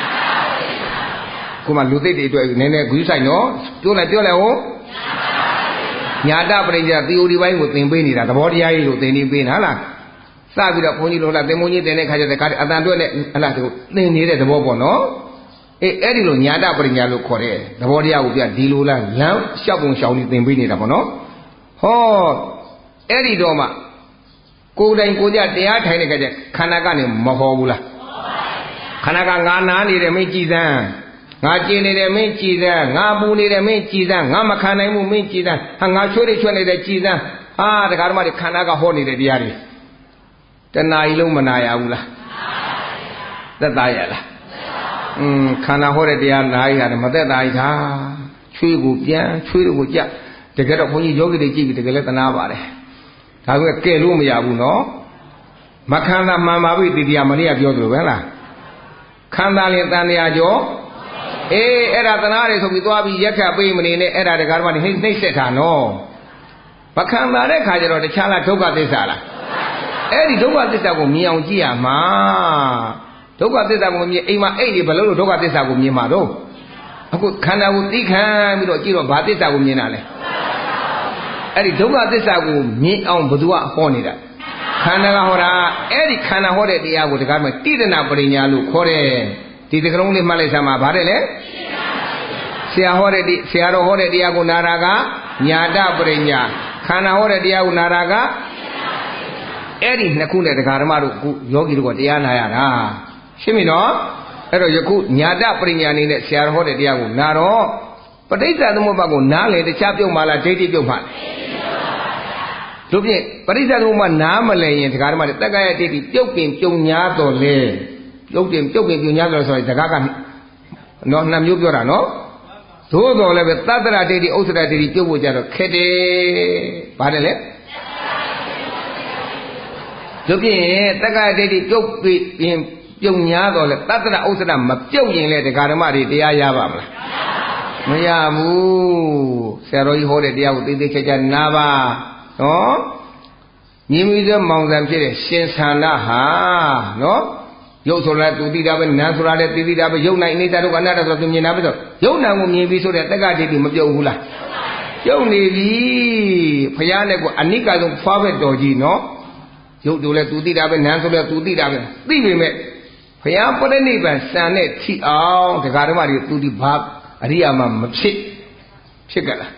ခုမှလူသိတဲ့အတွက်နည်းနည်းဂရုစိုက်နော်ပြောလိုက်ဟောညာတပရိညာသီအိုရီပိုင်းကိုသင်ပေးနေတာသဘောတရားကြီးကိုသင်နေပေးတာဟုတ်လားစပြီးတော့ဘုန်းကြီးတို့လားသင်္ဘုန်းကြီးသင်တဲ့ခါကျတဲ့အတန်တွဲနဲ့ဟလားသူသင်နေတဲ့သဘောပေါ့နော်အဲ့ဒီလိုညာတပရိညာလို့ခေါ်တယ်သဘောတရားကိုပြဒီလိုလားလမ်းလျှောက်ပုံရှောင်းနေသင်ပေးနေတာပေါ့နော်ဟောအဲ့ဒီတော့မှကိုယ်တိုင်ကိုကြတရားထိုင်တဲ့ခါကျခန္ဓာကနေမဟောဘူးလားခန္ဓာကငါနာနေတယ်မင်းကြည်စမ်းငါကျင်နေတယ်မင်းကြည်စမ်းငါပူနေတယ်မင်းကြည်စမ်းငါမခံနိုင်ဘူးမင်းကြည်စမ်းဟာငါချွေးနေတယ်ကြည်စမ်းဟာတရားဓမ္မတွေခန္ဓာကဟောနေတဲ့တရားတွေတဏှာကြီးလုံးမနာရဘူးလားသက်သာရလားခန္ဓာဟောတဲ့တရားနာရတာမသက်သာရတာချွေးကိုပြန်ချွေးကိုကြတကယ်တော့ဘုန်းကြီးယောဂီတွေကြည့်ပြီးတကယ်လည်းသနာပါတယ်ဒါကကဲလို့မရဘူးနော်မခန္ဓာမှန်ပါပြီဒီတရားမနေ့ကပြောသလိုပဲလားခန္ဓာလည်းတန်တရားကျော်အဲ့ဒါသနာတွေဆိုပြီးသွားပြီးရက်ခတ်ပေးမနေနဲ့အဲ့ဒါတကားမှနှိမ့်ဆက်တာနော်မခန္ဓာတဲ့ခါကျတော့တခြားလားဒုက္ခသစ္စာလားအဲ့ဒီဒုက္ခသစ္စာကိုမြင်အောင်ကြည့်ရမှာဒုက္ခသစ္စာကိုမြင်အိမ်မှာအိတ်တွေဘယ်လိုဒုက္ခသစ္စာကိုမြင်မှာတော့အခုခန္ဓာကိုသိခံပြီးတော့ကြည့်တော့ဘာသစ္စာကိုမြင်တာလဲအဲ့ဒီဒုက္ခသစ္စာကိုမြင်အောင်ဘယ်သူကဟောနေတာခန္ဓာကဟောတာအဲ့ဒီခန္ဓာဟောတဲ့တရားကိုတကားမှတိရဏပရိညာလို့ခေါ်တယ်ဒီတကလုံးလေးမှတ်လိုက်စမ်းပါဗါတယ်လေဆရာတော်ဟောတဲ့တရားကိုနာတာကညာတပရိညာခန္ဓာဟောတဲ့တရားကိုနာတာကအဲ့ဒီနှစ်ခုနဲ့တရားဓမ္မတို့အခုယောဂီတို့ကတရားနာရတာရှင်းပြီနော်အဲ့တော့ယခုညာတပရိညာနေနဲ့ဆရာတော်ဟောတဲ့တရားကိုနာတော့ပဋိစ္စသမုပ္ပါဒ်ကိုနားလေတခြားပြုတ်မှလားဒိဋ္ဌိပြုတ်မှလားတို့ဖြင့်ပရိစ္ဆေသမုပ္ပါနားမလဲရင်ဒကာဓမ္မတွေတက္ကရာဒိဋ္ဌိပြုတ်ပင်ပြုံညာတော်လေပြုတ်ပင်ပြုံညာတော်ဆိုရင်စကားကနော်နှစ်မျိုးပြောတာနော်သို့တော်လည်းပဲသတ္တရဒိဋ္ဌိဥစ္စရဒိဋ္ဌိပြုတ်ဖို့ကြတော့ခက်တယ်ဗါတယ်လေတို့ဖြင့်တက္ကရာဒိဋ္ဌိပြုတ်ပင်ပြုံညာတော်လေသတ္တရဥစ္စရမပြုတ်ရင်လေဒကာဓမ္မတွေတရားရပါမလားမရဘူးဆရာတော်ကြီးဟောတဲ့တရားကိုသိသိချာချာနားပါနော်မြင်ပြီးသောမောင်ဆံဖြစ်တဲ့ရှင်သန္တာဟာနော်ရုပ်ဆိုတာသူသိတာပဲနာမ်ဆိုတာလည်းသိတာပဲယုံနိုင်အနိစ္စဒုက္ခအနတ္တဆိုသူမြင်တာပဲဆိုယုံနာကိုမြင်ပြီးဆိုတဲ့တက္ကဒိဋ္ဌိမပြုတ်ဘူးလားပြုတ်နေပြီဖယားနဲ့ကအနိကဆုံးဖွားပဲတော်ကြီးနော်ယုတ်တို့လည်းသူသိတာပဲနာမ်ဆိုလည်းသူသိတာပဲသိပေမဲ့ဖယားပရိနိဗ္ဗာန်စံနဲ့ထိအောင်ဒကာဓမ္မတွေသူဒီဘာအရိယာမမဖြစ်ကြလား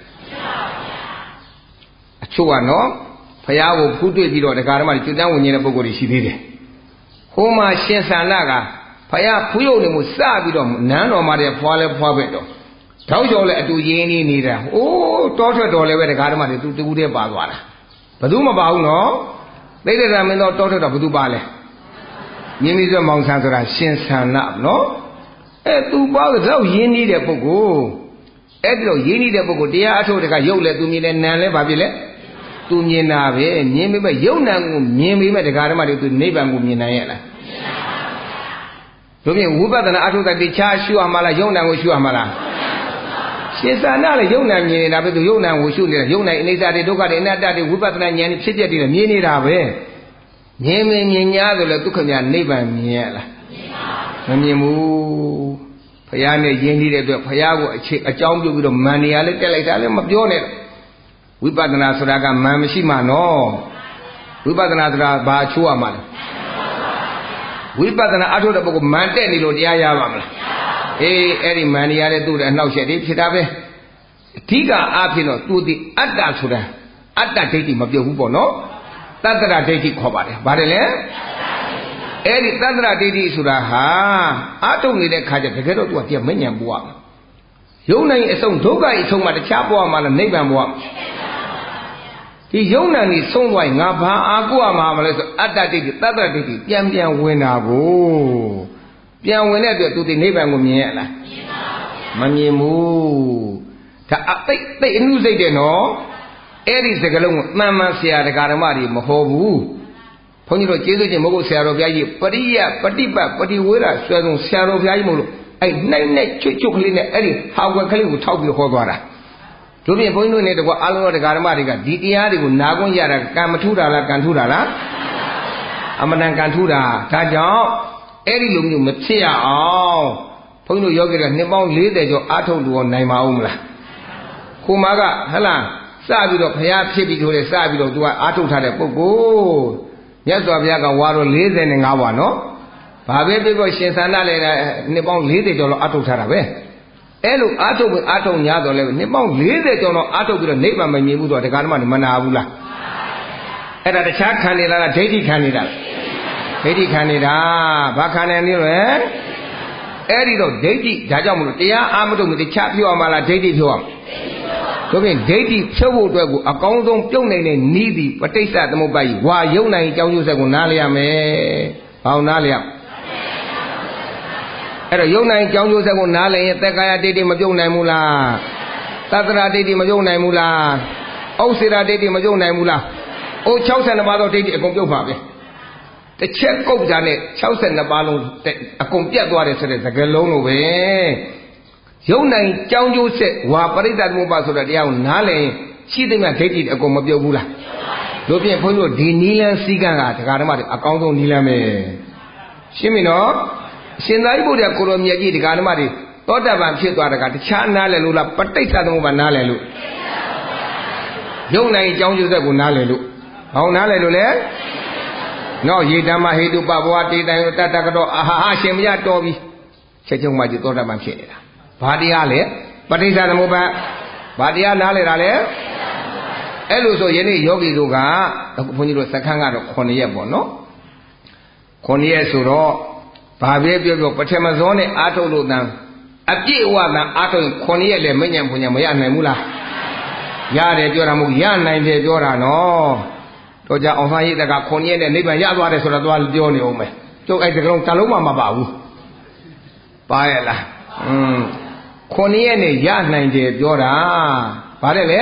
အချို့ကနော်ဖယားကိုဖူးတွေ့ပြီးတော့ဒကာဓမ္မတွေကျွတ်တန်းဝင်နေတဲ့ပုဂ္ဂိုလ်တွေရှိသေးတယ်ဟိုမှာရှင်သန္တာကဖယားဖူးရုပ်နေမှုစပြီးတော့နန်းတော်မှာတည်းဖွာလဲဖွာပဲတော့ထောက်ကျော်လဲအတူရင်းနေနေတာအိုးတောထွက်တော်လဲပဲဒကာဓမ္မတွေသူတူတည်းပါသွားတာဘယ်သူမှမပါဘူးနော်သိတဲ့သာမင်းတော်တောထွက်တော့ဘယ်သူပါလဲမြင်းပြီးဆိုမောင်ဆန်းဆိုတာရှင်သန္တာနော်သူပါတော့ရင်းနေတဲ့ပုဂ္ဂိုလ်အဲ့ဒီတော့ရင်းနေတဲ့ပုဂ္ဂိုလ်တရားအထုတ်တကရုပ်လဲသူမြင်တယ်နာမ်လဲဘာဖြစ်လဲသူမြင်တာပဲမြင်ပေမဲ့ယုံနာကိုမြင်ပေမဲ့ဒကာဓမ္မတွေသူနိဗ္ဗာန်ကိုမြင်နိုင်ရဲ့လားမြင်ပါဘူးဗျာတို့ပြင်ဝိပဿနာအထုတ်တဲ့ခြားရှုရမှာလားယုံနာကိုရှုရမှာလားရှင်သန္တာလည်းယုံနာမြင်နေတာပဲသူယုံနာကိုရှုနေတာယုံနာအနိစ္စတွေဒုက္ခတွေအနတ္တတွေဝိပဿနာဉာဏ်ဖြစ်ပြတယ်မြင်နေတာပဲမြင်မြင်ညာဆိုလဲဒုက္ခမြတ်နိဗ္ဗာန်မြင်ရလားမမြင်ဘူးဖယားနဲ့ယဉ်နေတဲ့အတွက်ဖယားကိုအကြောင်းပြုပြီးတော့မန်နေရလဲတက်လိုက်တာလည်းမပြောနဲ့ဝိပဿနာဆိုတာကမန်မရှိမှနော်ဝိပဿနာဆိုတာဘာအချိုးရမှာလဲဝိပဿနာအထုတ်တဲ့ပုဂ္ဂိုလ်မန်တက်နေလို့တရားရပါမလားအေးအဲ့ဒီမန်နေရတဲ့သူ့ရဲ့အနှောက်အယှက်တွေဖြစ်တာပဲအဓိကအားဖြင့်တော့သူဒီအတ္တဆိုတာအတ္တဒိဋ္ဌိမပြုတ်ဘူးပေါ့နော်တတ္တရဒိဋ္ဌိခေါ်ပါတယ်ဗါတယ်လေအဲ့ဒီတတ္တရဒိဋ္ဌိဆိုတာဟာအထုတ်နေတဲ့ခါကျတကယ်တော့သူကပြမဉ္ဇဉ်ပွားမှာယုံနိုင်အဆုံးဒုက္ခအဆုံးမှာတခြားပွားမှာလားနိဗ္ဗာန်ပွားဒီယုံနာနေဆုံးသွားရင်ငါဘာအာကိုရမှာမလဲဆိုအတ္တဒိဋ္ဌိတတ္တရဒိဋ္ဌိပြန်ဝင်တာကိုပြန်ဝင်တဲ့အတွက်သူဒီနိဗ္ဗာန်ကိုမြင်ရလားမမြင်ဘူးဒါသိအနုစိတ်တယ်နော်အဲ့ဒီစကလုံးကိုတန်မှန်ဆရာဓမ္မတွေမဟောဘူးဘုန်းကြီးတို့ကျေးဇူးရှင်မဟုတ်ဆရာတော်ဘုရားကြီးပရိယပฏิပတ်ပฏิဝေရဆွဲဆုံးဆရာတော်ဘုရားကြီးမဟုတ်လို့အဲ့နိုင်နဲ့ချွတ်ကလေးနဲ့အဲ့ဒီဟာဝက်ကလေးကိုထောက်ပြီးဟောသွားတာတို့ပြင်ဘုန်းကြီးတို့နဲ့တကွာအလုံးတော်ဓမ္မတွေကဒီတရားတွေကိုနာခွင့်ရတာကံမထူတာလားကံထူတာလားအမတန်ကံထူတာဒါကြောင့်အဲ့ဒီလိုမျိုးမဖြစ်ရအောင်ဘုန်းကြီးတို့ယောဂီတွေကနှစ်ပေါင်း40ကျော်အားထုတ်လို့နိုင်ပါဦးမလားခုမှကဟဟလားစပြီးတော့ဘုရားဖြစ်ပြီးဆိုတဲ့စပြီးတော့သူကအားထုတ်ထားတဲ့ပုဂ္ဂိုလ်မြတ်စွာဘုရားကဝါတော့45ပါနော်ဘာပဲပြောပြောရှင်သန္တာလည်းနှစ်ပေါင်း40ကျော်လောက်အားထုတ်ထားတာပဲအဲ့လိုအားထုတ်ညာတော့လည်းနှစ်ပေါင်း40ကျော်လောက်အားထုတ်ပြီးတော့နိဗ္ဗာန်မမြင်ဘူးတော့ဒကာဓမ္မတွေမနာဘူးလားအဲ့ဒါတခြားခံနေတာလားဒိဋ္ဌိခံနေတာဒိဋ္ဌိခံနေတာဘာခံနေလဲအဲ့ဒီတော့ဒိဋ္ဌိဒါကြောင့်မလို့တရားအားမထုတ်မတခြားပြောရမှာလားဒိဋ္ဌိပြောရမှာတို့ဖြင့်ဒိဋ္ဌိဖြုတ်ဖို့အတွက်ကိုအကောင်းဆုံးပြုတ်နိုင်တဲ့နည်းသည်ပဋိစ္စသမုပ္ပါဒ်ဝါယုံနိုင်အကြောင်းကျိုးဆက်ကိုနားလျရမယ်။ဘာလို့နားလျရအဲ့တော့ယုံနိုင်အကြောင်းကျိုးဆက်ကိုနားလည်ရင်သက်ကာယဒိဋ္ဌိမပြုတ်နိုင်ဘူးလား။သတ္တရာဒိဋ္ဌိမပြုတ်နိုင်ဘူးလား။ဩစေရာဒိဋ္ဌိမပြုတ်နိုင်ဘူးလား။အို62ပါးသောဒိဋ္ဌိအကုန်ပြုတ်ပါပဲ။တစ်ချက်ကုတ်ကြနဲ့62ပါးလုံးအကုန်ပြတ်သွားတယ်ဆိုတဲ့သကယ်လုံးလိုပဲ။ယုံနိုင်ကြောင်းကျိုးဆက်ဝါပရိသတ်သမုပ္ပါဆိုတဲ့တရားကိုနားလည်ရှိသမျှဒိဋ္ဌိအကုန်မပြုတ်ဘူးလားတို့ဖြင့်ဘုန်းကြီးတို့ဒီနီလန်းစည်းကမ်းကဒကာဓမ္မတွေအကောင်းဆုံးနီလန်းပဲရှင်းပြီနော်ရှင်သာရိပုတ္တရာကိုလိုမြတ်ကြီးဒကာဓမ္မတွေသောတာပန်ဖြစ်သွားတာကတခြားနားလည်လို့လားပဋိစ္စသမုပ္ပါနားလည်လို့ယုံနိုင်ကြောင်းကျိုးဆက်ကိုနားလည်လို့ဘာလို့နားလည်လို့လဲနော်ယေဓမ္မဟေတုပဘောတေတံတတ္တကတော့အာဟာရှင်မရတော်ပြီချက်ချုံမှကြီးသောတာပန်ဖြစ်နေတာဘာတရားလဲပဋိစ္စသမုပ္ပါဘာတရားနားလည်တာလဲအဲ့လိုဆိုယနေ့ယောဂီတို့ကဘုန်းကြီးတို့စခန်းကတော့9ရက်ပေါ့နော်9ရက်ဆိုတော့ဘာပဲပြောပြောပထမဇောနဲ့အာထုတ်လို့တန်အပြည့်အဝတန်အာထုတ်ရင်9ရက်လည်းမညံ့ဘုံညံ့မရနိုင်ဘူးလားရတယ်ပြောတာမဟုတ်ရနိုင်တယ်ပြောတာနော်တော့ကြအောင်စားရတဲ့ကခွန်ရက်နဲ့နိဗ္ဗာန်ရသွားတယ်ဆိုတော့သွားပြောနေအောင်မယ်ကျုပ်အဲ့ဒီကလုံးတလုံးမှမပါဘူးပါရဲ့လားခွန်ရက်နဲ့ရနိုင်တယ်ပြောတာဗါတယ်လေ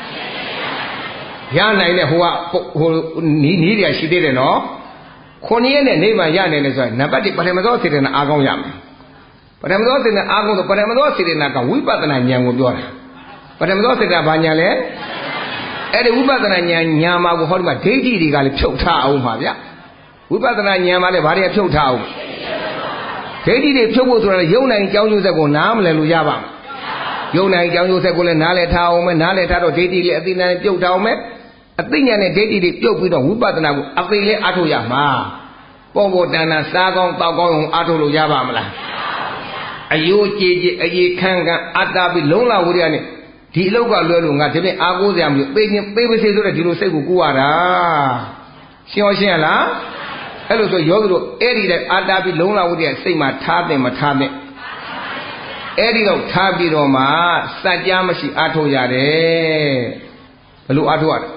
ရနိုင်တဲ့ဟိုနီးတွေရှိသေးတယ်နော်ခွန်ရက်နဲ့နိဗ္ဗာန်ရနိုင်တယ်ဆိုရင်နံပါတ်1ပထမသောစေတနာအားကောင်းရမယ်ပထမသောစေတနာအားကောင်းဆိုပထမသောစေတနာကဝိပဿနာဉာဏ်ကိုပြောတာပထမသောစေတနာဘာဉာဏ်လဲအဲ့ဒီဝိပဿနာဉာဏ်မှာကိုဟောဒီမှာဒိဋ္ဌိတွေကလည်းဖြုတ်ထားအောင်ပါဗျဝိပဿနာဉာဏ်မှာလည်းဘာတွေကဖြုတ်ထားအောင်ဒိဋ္ဌိတွေဖြုတ်ဖို့ဆိုတော့ယုံနိုင်အကြောင်းကျိုးဆက်ကိုနားမလည်လို့ရပါမယ်ယုံနိုင်အကြောင်းကျိုးဆက်ကိုလည်းနားလည်ထားအောင်မယ်နားလည်ထားတော့ဒိဋ္ဌိလေးအသိဉာဏ်နဲ့ပြုတ်ထားအောင်မယ်အသိဉာဏ်နဲ့ဒိဋ္ဌိတွေပြုတ်ပြီးတော့ဝိပဿနာကိုအသိလေးအားထုတ်ရမှာပေါ်ပေါ်တန်တန်စားကောင်းတောက်ကောင်းအောင်အားထုတ်လို့ရပါမလားအယိုးကြည်ကြည်အေးခန်းခန်းအတ္တပြီးလုံးလာဝိရိယနဲ့ဒီအလောက်ကလွဲလို့ငါဒီပြင်အားကိုးစရာမလိုသိချင်းသိပါစေဆိုတဲ့ဒီလိုစိတ်ကိုကူရတာရှင်းရလားအဲ့လိုဆိုယောဂီတို့အဲ့ဒီတဲ့အာတာပြီးလုံးလာဝိတ္တရဲ့စိတ်မှာထားတယ်မထားနဲ့အဲ့ဒီတော့ထားပြီးတော့မှစัจ जा မရှိအားထုတ်ရတယ်ဘယ်လိုအားထုတ်ရလဲ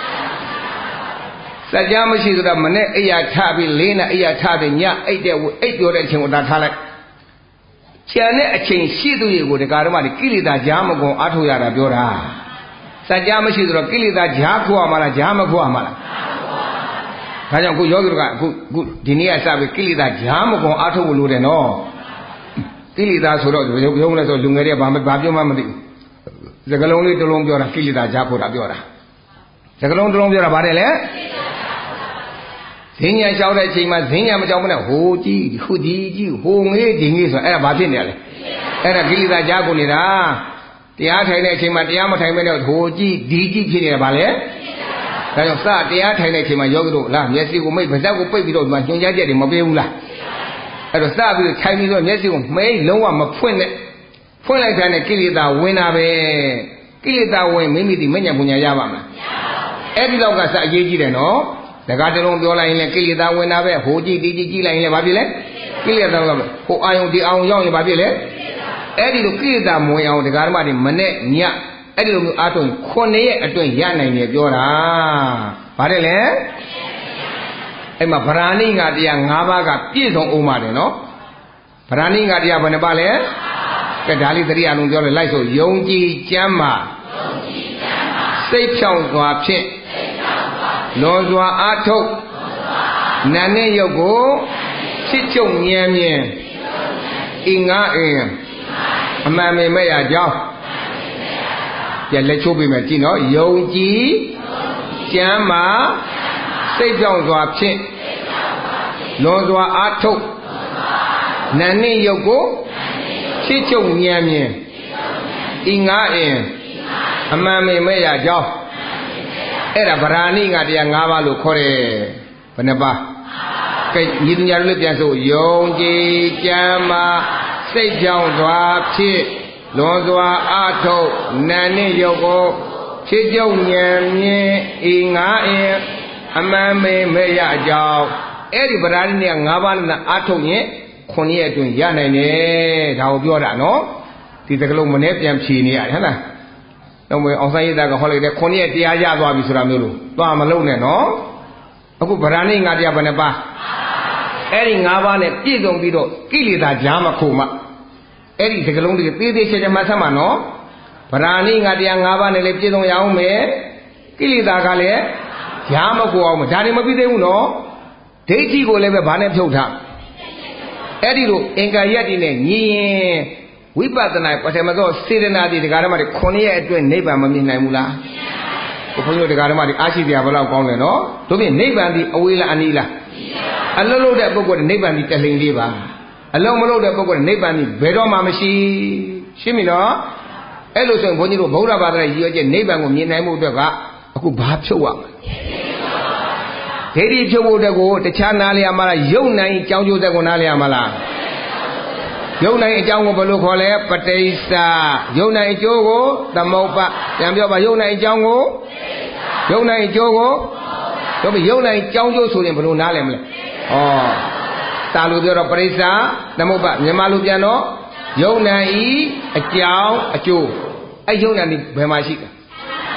စัจ जा မရှိဆိုတာမနဲ့အိယာထားပြီးလေးနဲ့အိယာထားပြီးညအိတ်တဲ့အိတ်ပြောတဲ့အချိန်ကိုဒါထားလိုက်ကျန်တဲ့အချိန်ရှိသူတွေကိုဒီကာရမတွေကိလေသာကြားမကုန်အားထုတ်ရတာပြောတာစัจ जा မရှိဆိုတော့ကိလေသာကြားခွာမှာလားကြားမခွာမှာလားဒါကြောင့်ခုယောဂီတို့ကအခုဒီနေ့ကစပြီးကိလေသာကြားမကုန်အားထုတ်လို့တယ်နော်ကိလေသာဆိုတော့ပြောမလဲဆိုလူငယ်တွေကဘာပြောမှမသိဘူးစကလုံးလေးတစ်လုံးပြောတာကိလေသာကြားဖို့တာပြောတာစကလုံးတစ်လုံးပြောတာဗါတယ်လေဈဉ္ညာလျှောက်တဲ့အချိန်မှာဈဉ္ညာမကြောက်မနဲ့ဟိုကြည့်ခုဒီကြည့်ဟိုငေးဒီငေးဆိုအဲ့ဒါဘာဖြစ်နေရလဲအဲ့ဒါကိလေသာကြားကုန်နေတာတရားထိုင်တဲ့အချိန်မှာတရားမထိုင်မဲနဲ့ဟိုကြည့်ဒီကြည့်ဖြစ်နေတာဗါလေဒါကြောင့်စတရားထိုင်တဲ့အချိန်မှာယောဂီတို့လားမျက်စိကိုမိတ်ပါးစပ်ကိုပိတ်ပြီးတော့ညွှန်ကြားချက်တွေမပေးဘူးလားအဲ့တော့စပြီးထိုင်ပြီးတော့မျက်စိကိုမိတ်လုံးဝမဖွင့်နဲ့ဖွင့်လိုက်တဲ့ကိလေသာဝင်တာပဲကိလေသာဝင်မိမိဒီမဉ္ဇဉ်ပူညာရပါမလားအဲ့ဒီတော့ကစအရေးကြီးတယ်နော်တကားတလုံးပြောလိုက်ရင်လည်းကိလေသာဝင်တာပဲဟိုကြည့်ဒီကြည့်လိုက်ရင်လည်းဘာဖြစ်လဲကိလေသာကဟိုအာယုံဒီအာယုံရောက်ရင်ဘာဖြစ်လဲအဲ့ဒီလိုကိလေသာမဝင်အောင်တကားဓမ္မတွေမနဲ့ညအဲ့ဒီလိုမျိုးအားထုတ်9ရက်အတွင်းရနိုင်တယ်ပြောတာဗါတယ်လေအဲ့မှာဗราဏိငါတရား5ပါးကပြည့်စုံအောင်ပါတယ်နော်ဗราဏိငါတရားဘယ်နှပါလဲကဲဒါလေးသတိအလုံးပြောလိုက်ဆိုယုံကြည်ကျမ်းမာစိတ်ဖြောင့်စွာဖြင့်လွန်စွာအားထုတ်နာနဲ့ရုပ်ကိုချစ်ချုပ်ဉာဏ်မြင်ဤငါအင်းအမှန်မဲ့ရကြောင်းပြန်လက်ချိုးပေးမယ်ကြည့်နော်ယုံကြည်ကျမ်းမာစိတ်ဖြောင့်စွာဖြင့်လွန်စွာအားထုတ်နာနဲ့ရုပ်ကိုချစ်ချုပ်ဉာဏ်မြင်ဤငါအင်းအမှန်မဲ့ရကြောင်းအဲ့ဒါဗราဏိငါတရား5ပါးလို့ခေါ်တယ်ဘယ်နှပါကဲညီသူညာတို့လည်းပြန်ဆိုယုံကြည်ကျမ်းမာစိတ်ကြောင့်စွာဖြစ်လွန်စွာအားထုတ်နာနဲ့ရုပ်ကိုဖြစ်ကြုံဉာဏ်မြင်ဤငါအင်အမှန်မဲ့ရကြောင်းအဲ့ဒီဗราဏိနဲ့5ပါးနဲ့အားထုတ်ရင်9ရက်အတွင်းရနိုင်တယ်ဒါကိုပြောတာနော်ဒီတကလုံးမနေ့ပြန်ဖြေနေရတယ်ဟဲ့လားတော့မအောင်ဆိုင်ရတာကဟောလိုက်တဲ့9ရက်တရားရသွားပြီဆိုတာမျိုးလို့သွားမလုံးနဲ့နော်အခုဗราဏိငါတရားဘယ်နှပါအဲ့ဒီ5ပါးနဲ့ပြည့်စုံပြီးတော့ကိလေသာကြားမခုမှအဲ့ဒီစကလုံးတွေသေးသေးချာချာမှတ်ဆက်မှာနော်ဗราဏိငါတရား5ပါးနဲ့လည်းပြည့်စုံရအောင်မယ်ကိလေသာကလည်းကြားမခုအောင်ဒါတွေမပြီးသေးဘူးနော်ဒိဋ္ဌိကိုလည်းပဲဘာနဲ့ဖြုတ်ထားအဲ့ဒီလိုအင်္ဂါရက်တွေနဲ့ညီရင်ဝိပဿနာပထမသောစေတနာတိတရားဓမ္မတွေ9ရက်အတွင်းနိဗ္ဗာန်မမြင်နိုင်ဘူးလားဘုန်းကြီးတို့တရားဓမ္မတွေအားရှိကြဘယ်လောက်ကောင်းလဲနော်တို့ဖြင့်နိဗ္ဗာန်ဒီအဝေးလားအနီးလားအလုံးလုံးတဲ့ပုဂ္ဂိုလ်နိဗ္ဗာန်ဒီတလိန်လေးပါအလုံးမလုံးတဲ့ပုဂ္ဂိုလ်နိဗ္ဗာန်ဒီဘယ်တော့မှမရှိရှင်းပြီနော်အဲ့လိုဆိုရင်ဘုန်းကြီးတို့ဗုဒ္ဓဘာသာရဲ့ရည်ရွယ်ချက်နိဗ္ဗာန်ကိုမြင်နိုင်မှုအတွက်ကအခုဘာဖြုတ်ရမလဲဒိဋ္ဌိဖြုတ်ဖို့အတွက်ကိုတခြားနားလျာမလားယုံနိုင်ကြောင်းကျိုးသက်ကိုနားလျာမလားယုံနိုင်အကြောင်းကိုဘယ်လိုခေါ်လဲပဋိစ္စယုံနိုင်အကျိုးကိုသမုပ္ပါပြန်ပြောပါယုံနိုင်အကြောင်းကိုယုံနိုင်အကျိုးကိုတို့ပြီးယုံနိုင်ကြောင်းကျိုးဆိုရင်ဘယ်လိုနားလည်မလဲဩသာလို့ပြောတော့ပဋိစ္စသမုပ္ပါမြန်မာလိုပြန်တော့ယုံနိုင်ဤအကြောင်းအကျိုးအဲ့ယုံနိုင်ဒီဘယ်မှာရှိလဲ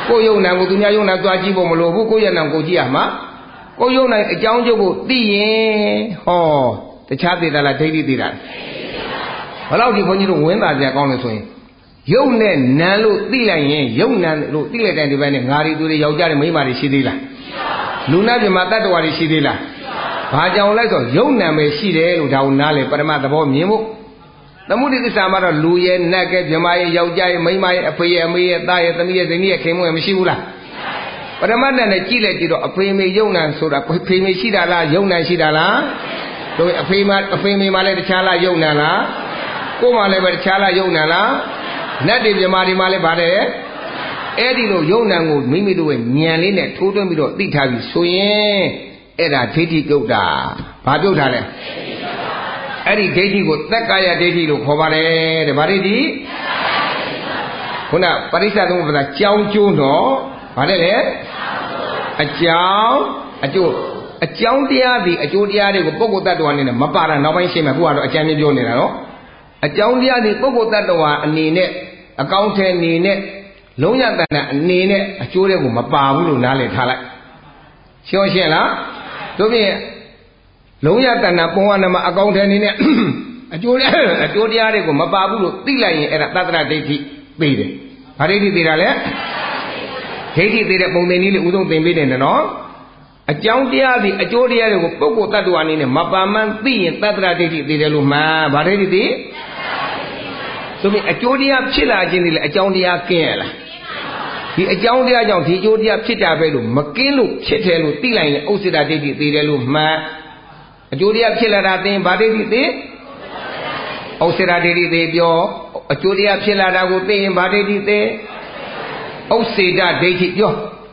ကိုယုံနာကိုသူများယုံနာသွားကြည့်ဖို့မလိုဘူးကိုရဲ့နာကိုကြည့်ရမှာကိုယုံနာအကြောင်းကျုပ်ကိုသိရင်ဟောတခြားသေးတာလားဒိဋ္ဌိသေးတာဘယ်လောက်ဒီဘုန်းကြီးတို့ဝင်းသာကြကောင်းလို့ဆိုရင်ယုံနဲ့နာလို့သိလိုက်ရင်ယုံနာလို့သိလိုက်တဲ့ဒီဘက်နဲ့ငါတွေသူတွေယောက်ျားတွေမိန်းမတွေရှိသေးလားလူနာပြမတတ္တဝါတွေရှိသေးလားဘာကြောင့်လဲဆိုယုံနာပဲရှိတယ်လို့ဒါကိုနားလေပရမသဘောမြင်ဖို့သမုဒိသစ္စာမှာတော့လူရဲ့နတ်ကဲမြမရဲ့ယောက်ျားရဲ့မိန်းမရဲ့အဖေရဲ့အမေရဲ့သားရဲ့သမီးရဲ့ဇနီးရဲ့ခင်မွေးမရှိဘူးလားပရမတ္တနဲ့ကြည့်လိုက်ကြည့်တော့အဖေမေယုံနာဆိုတာဖေမေရှိတာလားယုံနာရှိတာလားတို့အဖေမေမှလည်းတခြားလားယုံနာလားကိုမှလည်းပဲတခြားလားယုံနာလားနတ်တွေမြမတွေမှလည်းပါတယ်အဲ့ဒီလိုယုံနာကိုမိမိတို့ရဲ့ဉာဏ်လေးနဲ့ထိုးသွင်းပြီးတော့သိထားပြီဆိုရင်အဲ့ဒါဒိဋ္ဌိပြုတ်တာဘာပြုတ်တာလဲအဲ့ဒီဒိဋ္ဌိကိုသက္ကာယဒိဋ္ဌိလို့ခေါ်ပါတယ်တဲ့ဗာဒိဋ္ဌိခုနပရိစ္ဆေသမုပ္ပါဒကြောင်းကျိုးတော့ဗာလဲလေအကြောင်းအကျိုးအကြောင်းတရားသည်အကျိုးတရားတွေကိုပုဂ္ဂိုလ်တ attva အနေနဲ့မပါတာနောက်ပိုင်းရှင်းမယ်ခုကတော့အကျဉ်းပြောနေတာနော်အကြောင်းတရားသည်ပုဂ္ဂိုလ်တ attva အနေနဲ့အကောင်းထဲအနေနဲ့လုံးရတဏ္ဍအနေနဲ့အကျိုးတွေကိုမပါဘူးလို့နားလည်ထားလိုက်ရှင်းရှင်းလားတို့ဖြင့်လုံးရတဏ္ဍပုံဝနမအကောင်းထဲအနေနဲ့အကျိုးတရားတွေကိုမပါဘူးလို့သိလိုက်ရင်အဲ့ဒါသတ္တရဒိဋ္ဌိသိတယ်ဘာဒိဋ္ဌိသိတာလဲဒိဋ္ဌိသိတဲ့ပုံသင်နည်းလေးဥဆုံးသင်ပေးတယ်နော်အကြောင်းတရားသည်အကျိုးတရားတွေကိုပုဂ္ဂိုလ်တ attva အနေနဲ့မပါမှန်းသိရင်သတ္တရဒိဋ္ဌိသိတယ်လို့မှန်ဘာဒိဋ္ဌိသိဆိုပြီးအကျိုးတရားဖြစ်လာခြင်းဒီလေအကြောင်းတရားကင်းရလားဒီအကြောင်းတရားကြောင့်ဒီအကျိုးတရားဖြစ်တာပဲလို့မကင်းလို့ဖြစ်တယ်လို့သိလိုက်ရင်ဥစ္စေတဒိဋ္ဌိသိတယ်လို့မှန်အကျိုးတရားဖြစ်လာတာသိရင်ဘာဒိဋ္ဌိသိဥစ္စေတဒိဋ္ဌိသိပြောအကျိုးတရားဖြစ်လာတာကိုသိရင်ဘာဒိဋ္ဌိသိဥစ္စေတဒိဋ္ဌိပြော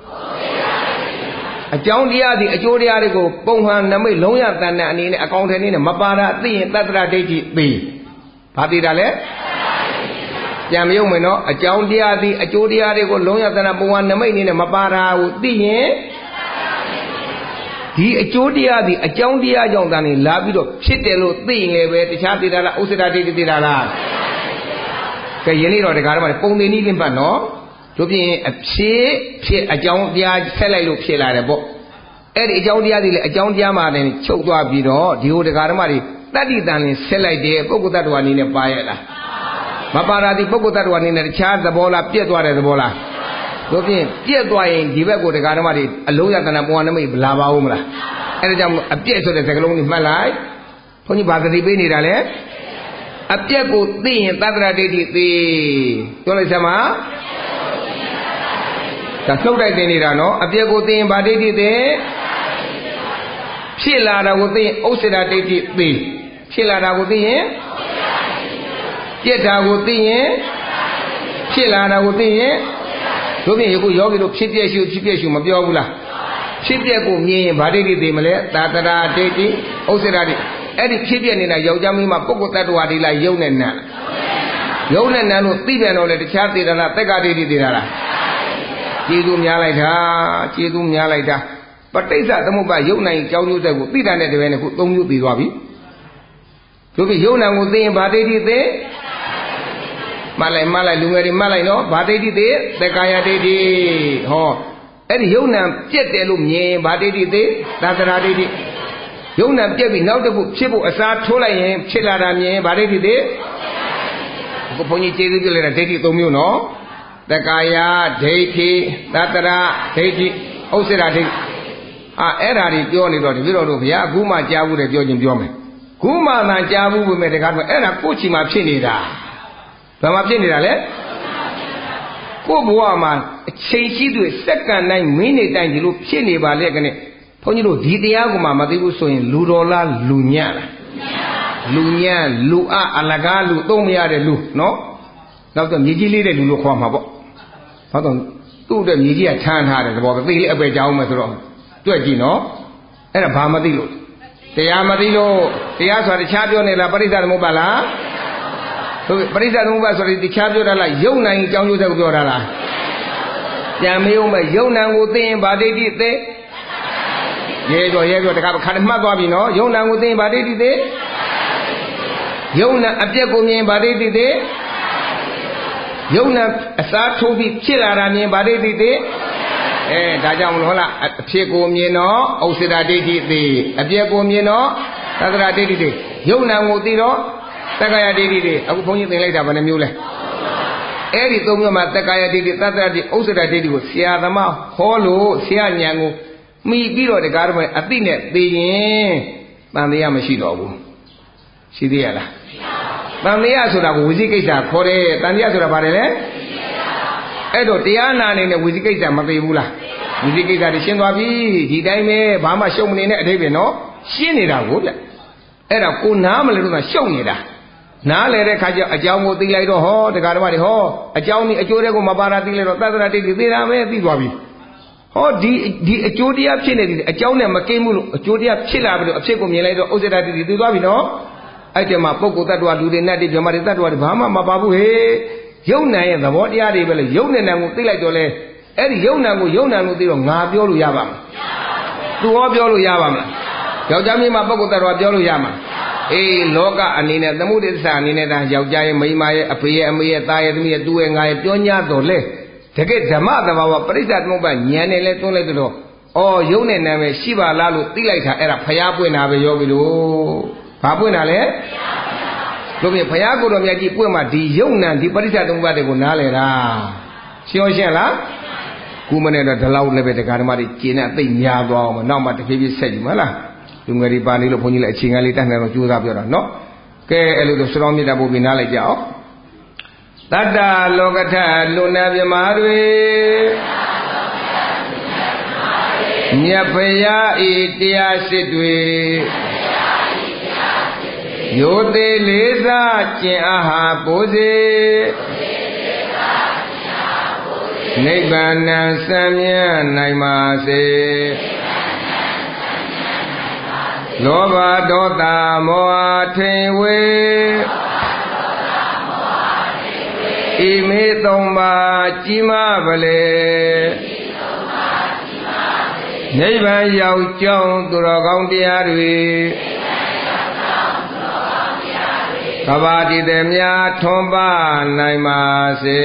အကြောင်းတရားသည်အကျိုးတရားတွေကိုပုံမှန်နမိတ်လုံးရတဏ္ဍအနေနဲ့အကောင်းထဲနေနဲ့မပါတာသိရင်သတ္တရဒိဋ္ဌိသိဘာသိတာလဲပြန်မယုံမယ်နော်အကြောင်းတရားသည်အကျိုးတရားတွေကိုလုံးရတဏပုံဝနမိတ်အနေနဲ့မပါတာကိုသိရင်ဒီအကျိုးတရားသည်အကြောင်းတရားကြောင့်တန်နေလာပြီးတော့ဖြစ်တယ်လို့သိရင်လည်းပဲတခြားသိတာလားဥစ္စေတဒိဋ္ဌိသိတာလားကဲယနေ့တော့ဒကာတော်မပုံသင်နည်းလင်းပတ်နော်တို့ပြင်အဖြစ်အကြောင်းတရားဆက်လိုက်လို့ဖြစ်လာတယ်ပေါ့အဲ့ဒီအကြောင်းတရားတွေလည်းအကြောင်းတရားမှလည်းချုပ်သွားပြီးတော့ဒီဟိုဒကာတော်မတွေတတ္တိတန်လင်ဆက်လိုက်တယ်ပုဂ္ဂိုလ်တ attva အနေနဲ့ပါရဲ့လားမပါရာတိပုဂ္ဂိုလ်တ attva အနေနဲ့တခြားသဘောလားပြက်သွားတဲ့သဘောလားတို့ဖြင့်ပြက်သွားရင်ဒီဘက်ကိုဒကာဓမ္မတွေအလုံးရတနာပုံဝနမိတ်လာပါဦးမလားအဲဒါကြောင့်အပြက်ဆိုတဲ့စကားလုံးကိုမှတ်လိုက်ဘုန်းကြီးဘာသတိပေးနေတာလဲအပြက်ကိုသိရင်သတ္တရဒိဋ္ဌိသိပြောလိုက်စမ်းပါဒါနှုတ်တိုက်တင်နေတာနော်အပြက်ကိုသိရင်ဘာဒိဋ္ဌိသိဖြစ်လာတာကိုသိရင်ဥစ္စေတဒိဋ္ဌိသိဖြစ်လာတာကိုသိရင်ပြက်တာကိုသိရင်ဖြစ်လာတာကိုသိရင်တို့ပြင်ယခုယောဂီတို့ဖြစ်ပြက်ရှုမပြောဘူးလားဖြစ်ပြက်ကိုမြင်ရင်ဘာဒိဋ္ဌိသိမလဲသာတရာဒိဋ္ဌိဥစ္စေတဒိဋ္ဌိအဲ့ဒီဖြစ်ပြက်နေတာယောက်ျားမင်းမပုဂ္ဂိုလ်တ attva တွေလားယုံနဲ့နံယုံနဲ့နံလို့သိပြန်တော့လေတခြားသေတာလားသက္ကဒိဋ္ဌိသေတာလားကျေးဇူးများလိုက်တာကျေးဇူးများလိုက်တာပဋိစ္စသမုပ္ပါယုံနိုင်ကြောင်းကျိုးတဲ့ကိုသိတာနဲ့တပည့်နဲ့ခု၃မျိုးသိသွားပြီတို့ပြင်ယုံနံကိုသိရင်ဘာဒိဋ္ဌိသိမှတ်လိုက်လူငယ်တွေမှတ်လိုက်နော်ဘာဒိဋ္ဌိသိသက္ကာယဒိဋ္ဌိဟောအဲ့ဒီယုံနံပြက်တယ်လို့မြင်ဘာဒိဋ္ဌိသိသတ္တရာဒိဋ္ဌိယုံနံပြက်ပြီးနောက်တစ်ခုဖြစ်ဖို့အစားထိုးလိုက်ရင်ဖြစ်လာတာမြင်ဘာဒိဋ္ဌိသိအခုဘုန်းကြီးကျေးဇူးပြုလိုက်တာဒိဋ္ဌိ၃မျိုးနော်သက္ကာယဒိဋ္ဌိသတ္တရာဒိဋ္ဌိဥစ္စေတဒိဋ္ဌိအဲ့ဓာတွေပြောနေတော့တပည့်တော်တို့ဘုရားအခုမှကြားဘူးတယ်ပြောခြင်းပြောမယ်ခုမှသာကြားဘူးပဲမဲ့တကားတော့အဲ့ဒါကိုယ့်ချီမှာဖြစ်နေတာဘာမှဖြစ်နေတာလဲကိုယ့်ဘဝမှာအချိန်ရှိသူစက္ကန့်တိုင်းမိနစ်တိုင်းဒီလိုဖြစ်နေပါလေကနေဘုန်းကြီးတို့ဒီတရားကိုမှမသိဘူးဆိုရင်လူတော်လားလူညံ့လားလူညံ့လူအလကားလူသုံးမရတဲ့လူနော်နောက်တော့မြေကြီးလေးတဲ့လူလို့ခေါ်မှာပေါ့ဟုတ်တော့သူ့အတွက်မြေကြီးကထမ်းထားတယ်သဘောပဲသိလေးအပဲကြောင်းမယ်ဆိုတော့တွေ့ကြည့်နော်အဲ့ဒါဘာမသိလို့တရားမသိလို့တရားဆိုတာတခြားပြောနေလားပရိစ္ဆေသမုပ္ပါလားဟုတ်ပရိစ္ဆေသမုပ္ပါဆိုရင်တခြားပြောတာလားယုံနိုင်အကြောင်းကျိုးတဲ့ကိုပြောတာလားပြန်မယုံမဲ့ယုံနံကိုသိရင်ဗာဒိဋ္ဌိသိရဲပြောတခါခါမှတ်သွားပြီနော်ယုံနံကိုသိရင်ဗာဒိဋ္ဌိသိယုံနံအပြက်ကိုမြင်ဗာဒိဋ္ဌိသိယုံနာအစားထိုးပြီးဖြစ်လာတာမြင်ပါဒိဋ္ဌိသိဒါကြောင့်မလို့ဟုတ်လားအဖြစ်ကိုမြင်တော့ဥစ္စရာဒိဋ္ဌိသိအပြည့်ကိုမြင်တော့သတ္တရာဒိဋ္ဌိသိယုံနာကိုသိတော့တက္ကရာဒိဋ္ဌိသိအခုဘုန်းကြီးသင်လိုက်တာဘယ်နှမျိုးလဲအဲ့ဒီသုံးမျိုးမှာတက္ကရာဒိဋ္ဌိသတ္တရာဒိဋ္ဌိဥစ္စရာဒိဋ္ဌိကိုဆရာသမားဟောလို့ဆရာဉာဏ်ကိုမိပြီးတော့တရားတော်အသိနဲ့သိရင်တန်တရားမရှိတော့ဘူးရှိသေးရလားတန်တရားဆိုတာကိုဝိသိကိစ္စခေါ်တယ်တန်တရားဆိုတာဘာလဲအဲ့တော့တရားနာနေနဲ့ဝိသိကိစ္စမသိဘူးလားဝိသိကိစ္စတွေရှင်းသွားပြီဒီတိုင်းပဲဘာမှရှုံမနေနဲ့အထိပ္ပယ်နော်ရှင်းနေတာကိုဗျအဲ့ဒါကိုနားမလဲလို့ကရှုံနေတာနားလေတဲ့ခါကျအကြောင်းကိုသိလိုက်တော့ဟောတရားတော်တွေဟောအကြောင်းဒီအကျိုးတွေကိုမပါတာသိလိုက်တော့သတ္တရာဒိဋ္ဌိသိတာပဲသိသွားပြီဟောဒီအကျိုးတရားဖြစ်နေတယ်အကြောင်းနဲ့မကိမှုလို့အကျိုးတရားဖြစ်လာပြီလို့အဖြစ်ကိုမြင်လိုက်တော့ဥစ္စရာဒိဋ္ဌိသိသွားပြီနော်အဲ့ဒီမှာပုဂ္ဂိုလ်တ attva လူတွေနဲ့တည်းဓမ္မတွေတ attva တွေဘာမှမပါဘူးဟေ့ယုံနာရဲ့သဘောတရားတွေပဲလေယုံနေနံကိုသိလိုက်တော့လေအဲ့ဒီယုံနာကိုယုံနာလို့သိတော့ငါပြောလို့ရပါမလားသူဟောပြောလို့ရပါမလားယောက်ျားမင်းမပုဂ္ဂိုလ်တ attva ပြောလို့ရမှာအေးလောကအနေနဲ့သမုဒိသစ္စာအနေနဲ့ဒါယောက်ျားရဲ့မိန်းမရဲ့အဖေရဲ့အမေရဲ့သားရဲ့သမီးရဲ့သူ့ရဲ့ငါရဲ့ပြောညာတော့လေတကယ်ဓမ္မသဘာဝပရိစ္ဆာသမုပ္ပါဉာဏ်နဲ့လဲသွင်းလိုက်တော့အော်ယုံနေနံပဲရှိပါလားလို့သိလိုက်တာအဲ့ဒါဖျားပွင့်တာပဲယောဂီတို့ဘာပွင့်တာလဲတို့ပြင်ဘုရားကိုယ်တော်မြတ်ကြီးပွင့်မှဒီယုံနံဒီပရိစ္ဆာသမုပ္ပါတွေကိုနားလဲတာရှင်းရှင်းလားခုမနဲ့တော့ဒီလောက်လည်းပဲတရားဓမ္မတွေကျင့်တဲ့အသိများသွားအောင်မနောက်မှတဖြည်းဖြည်းဆက်ကြည့်မလားလူငယ်တွေပါနေလို့ဘုန်းကြီးလည်းအချိန်ကလေးတတ်နေတော့ကြိုးစားပြောတာနော်ကဲအဲ့လိုဆိုစတော်မြတ်တာပို့ပြီးနားလိုက်ကြအောင်တတ္တလောကထလူနာမြမာတွေမြတ်ဖရာဤတရားစစ်တွေယောသေးလေးစားကျင့်အားဟာပိုးစေနိဗ္ဗာန်စံမြတ်နိုင်ပါစေလောဘဒေါသမောဟထိန်ဝေဤမေသုံးပါးကြီးမားပလေနိဗ္ဗာန်ရောက်ကြောင်းသူတော်ကောင်းတရားတွေကဘာတိတည်းများထွန်းပါနိုင်ပါစေ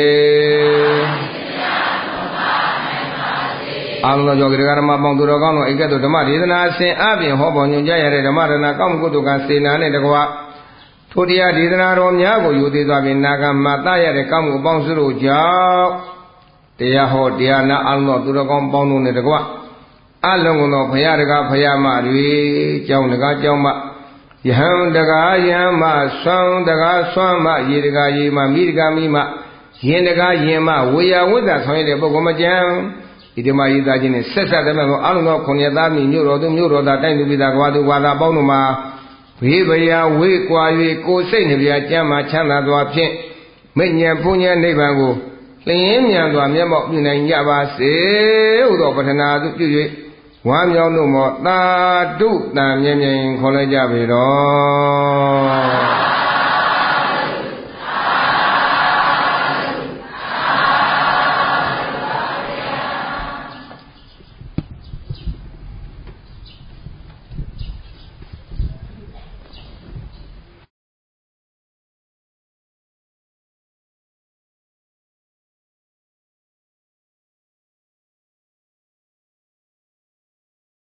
အာလုံးသောကြောင့်ဓမ္မပေါင်းသူတော်ကောင်းတို့ဧကတုဓမ္မဒေသနာအစဉ်အပြင်ဟောပေါ်ညွှန်ကြားရတဲ့ဓမ္မရဏကောင်းမှုကုသိုလ်ကစေနာနဲ့တကွာထိုတရားဒေသနာတော်များကိုယူသေးသွားပြီးနာဂမတရတဲ့ကောင်းမှုအပေါင်းစုတို့ကြောင့်တရားဟောတရားနာအာလုံးသောသူတော်ကောင်းပေါင်းတို့နဲ့တကွာအလုံးစုံသောဘုရားတကားဘုရားမတွေကျောင်းတကားကျောင်းမယဟန်တကားယဟန်မဆွမ်းတကားဆွမ်းမရေတကားရေမမိတကားမိမယင်တကားယင်မဝေယဝိဇ္ဇာဆောင်ရတဲ့ပုဂ္ဂိုလ်မကျန်ဒီဓမ္မရေးသားခြင်းနဲ့ဆက်ဆက်တဲ့မဲ့သောအလုံးသောခုနှစ်သားမိမြို့တော်သူမြို့တော်သားတိုင်းသူပြည်သားကွာသူကွာသားပေါင်းတို့မှာဘေးဗျာဝေးကွာ၍ကိုယ်စိတ်နှပြကျမ်းမှာချမ်းသာစွာဖြင့်မိညာဘုညာနိဗ္ဗာန်ကိုလျင်မြန်စွာမျက်မှောက်ပြုနိုင်ကြပါစေဟုသောပထနာသူပြု၍ဝမ်းမြောက်တို့မောသာဓုတံမြဲမြဲခေါ်လိုက်ကြပေတော့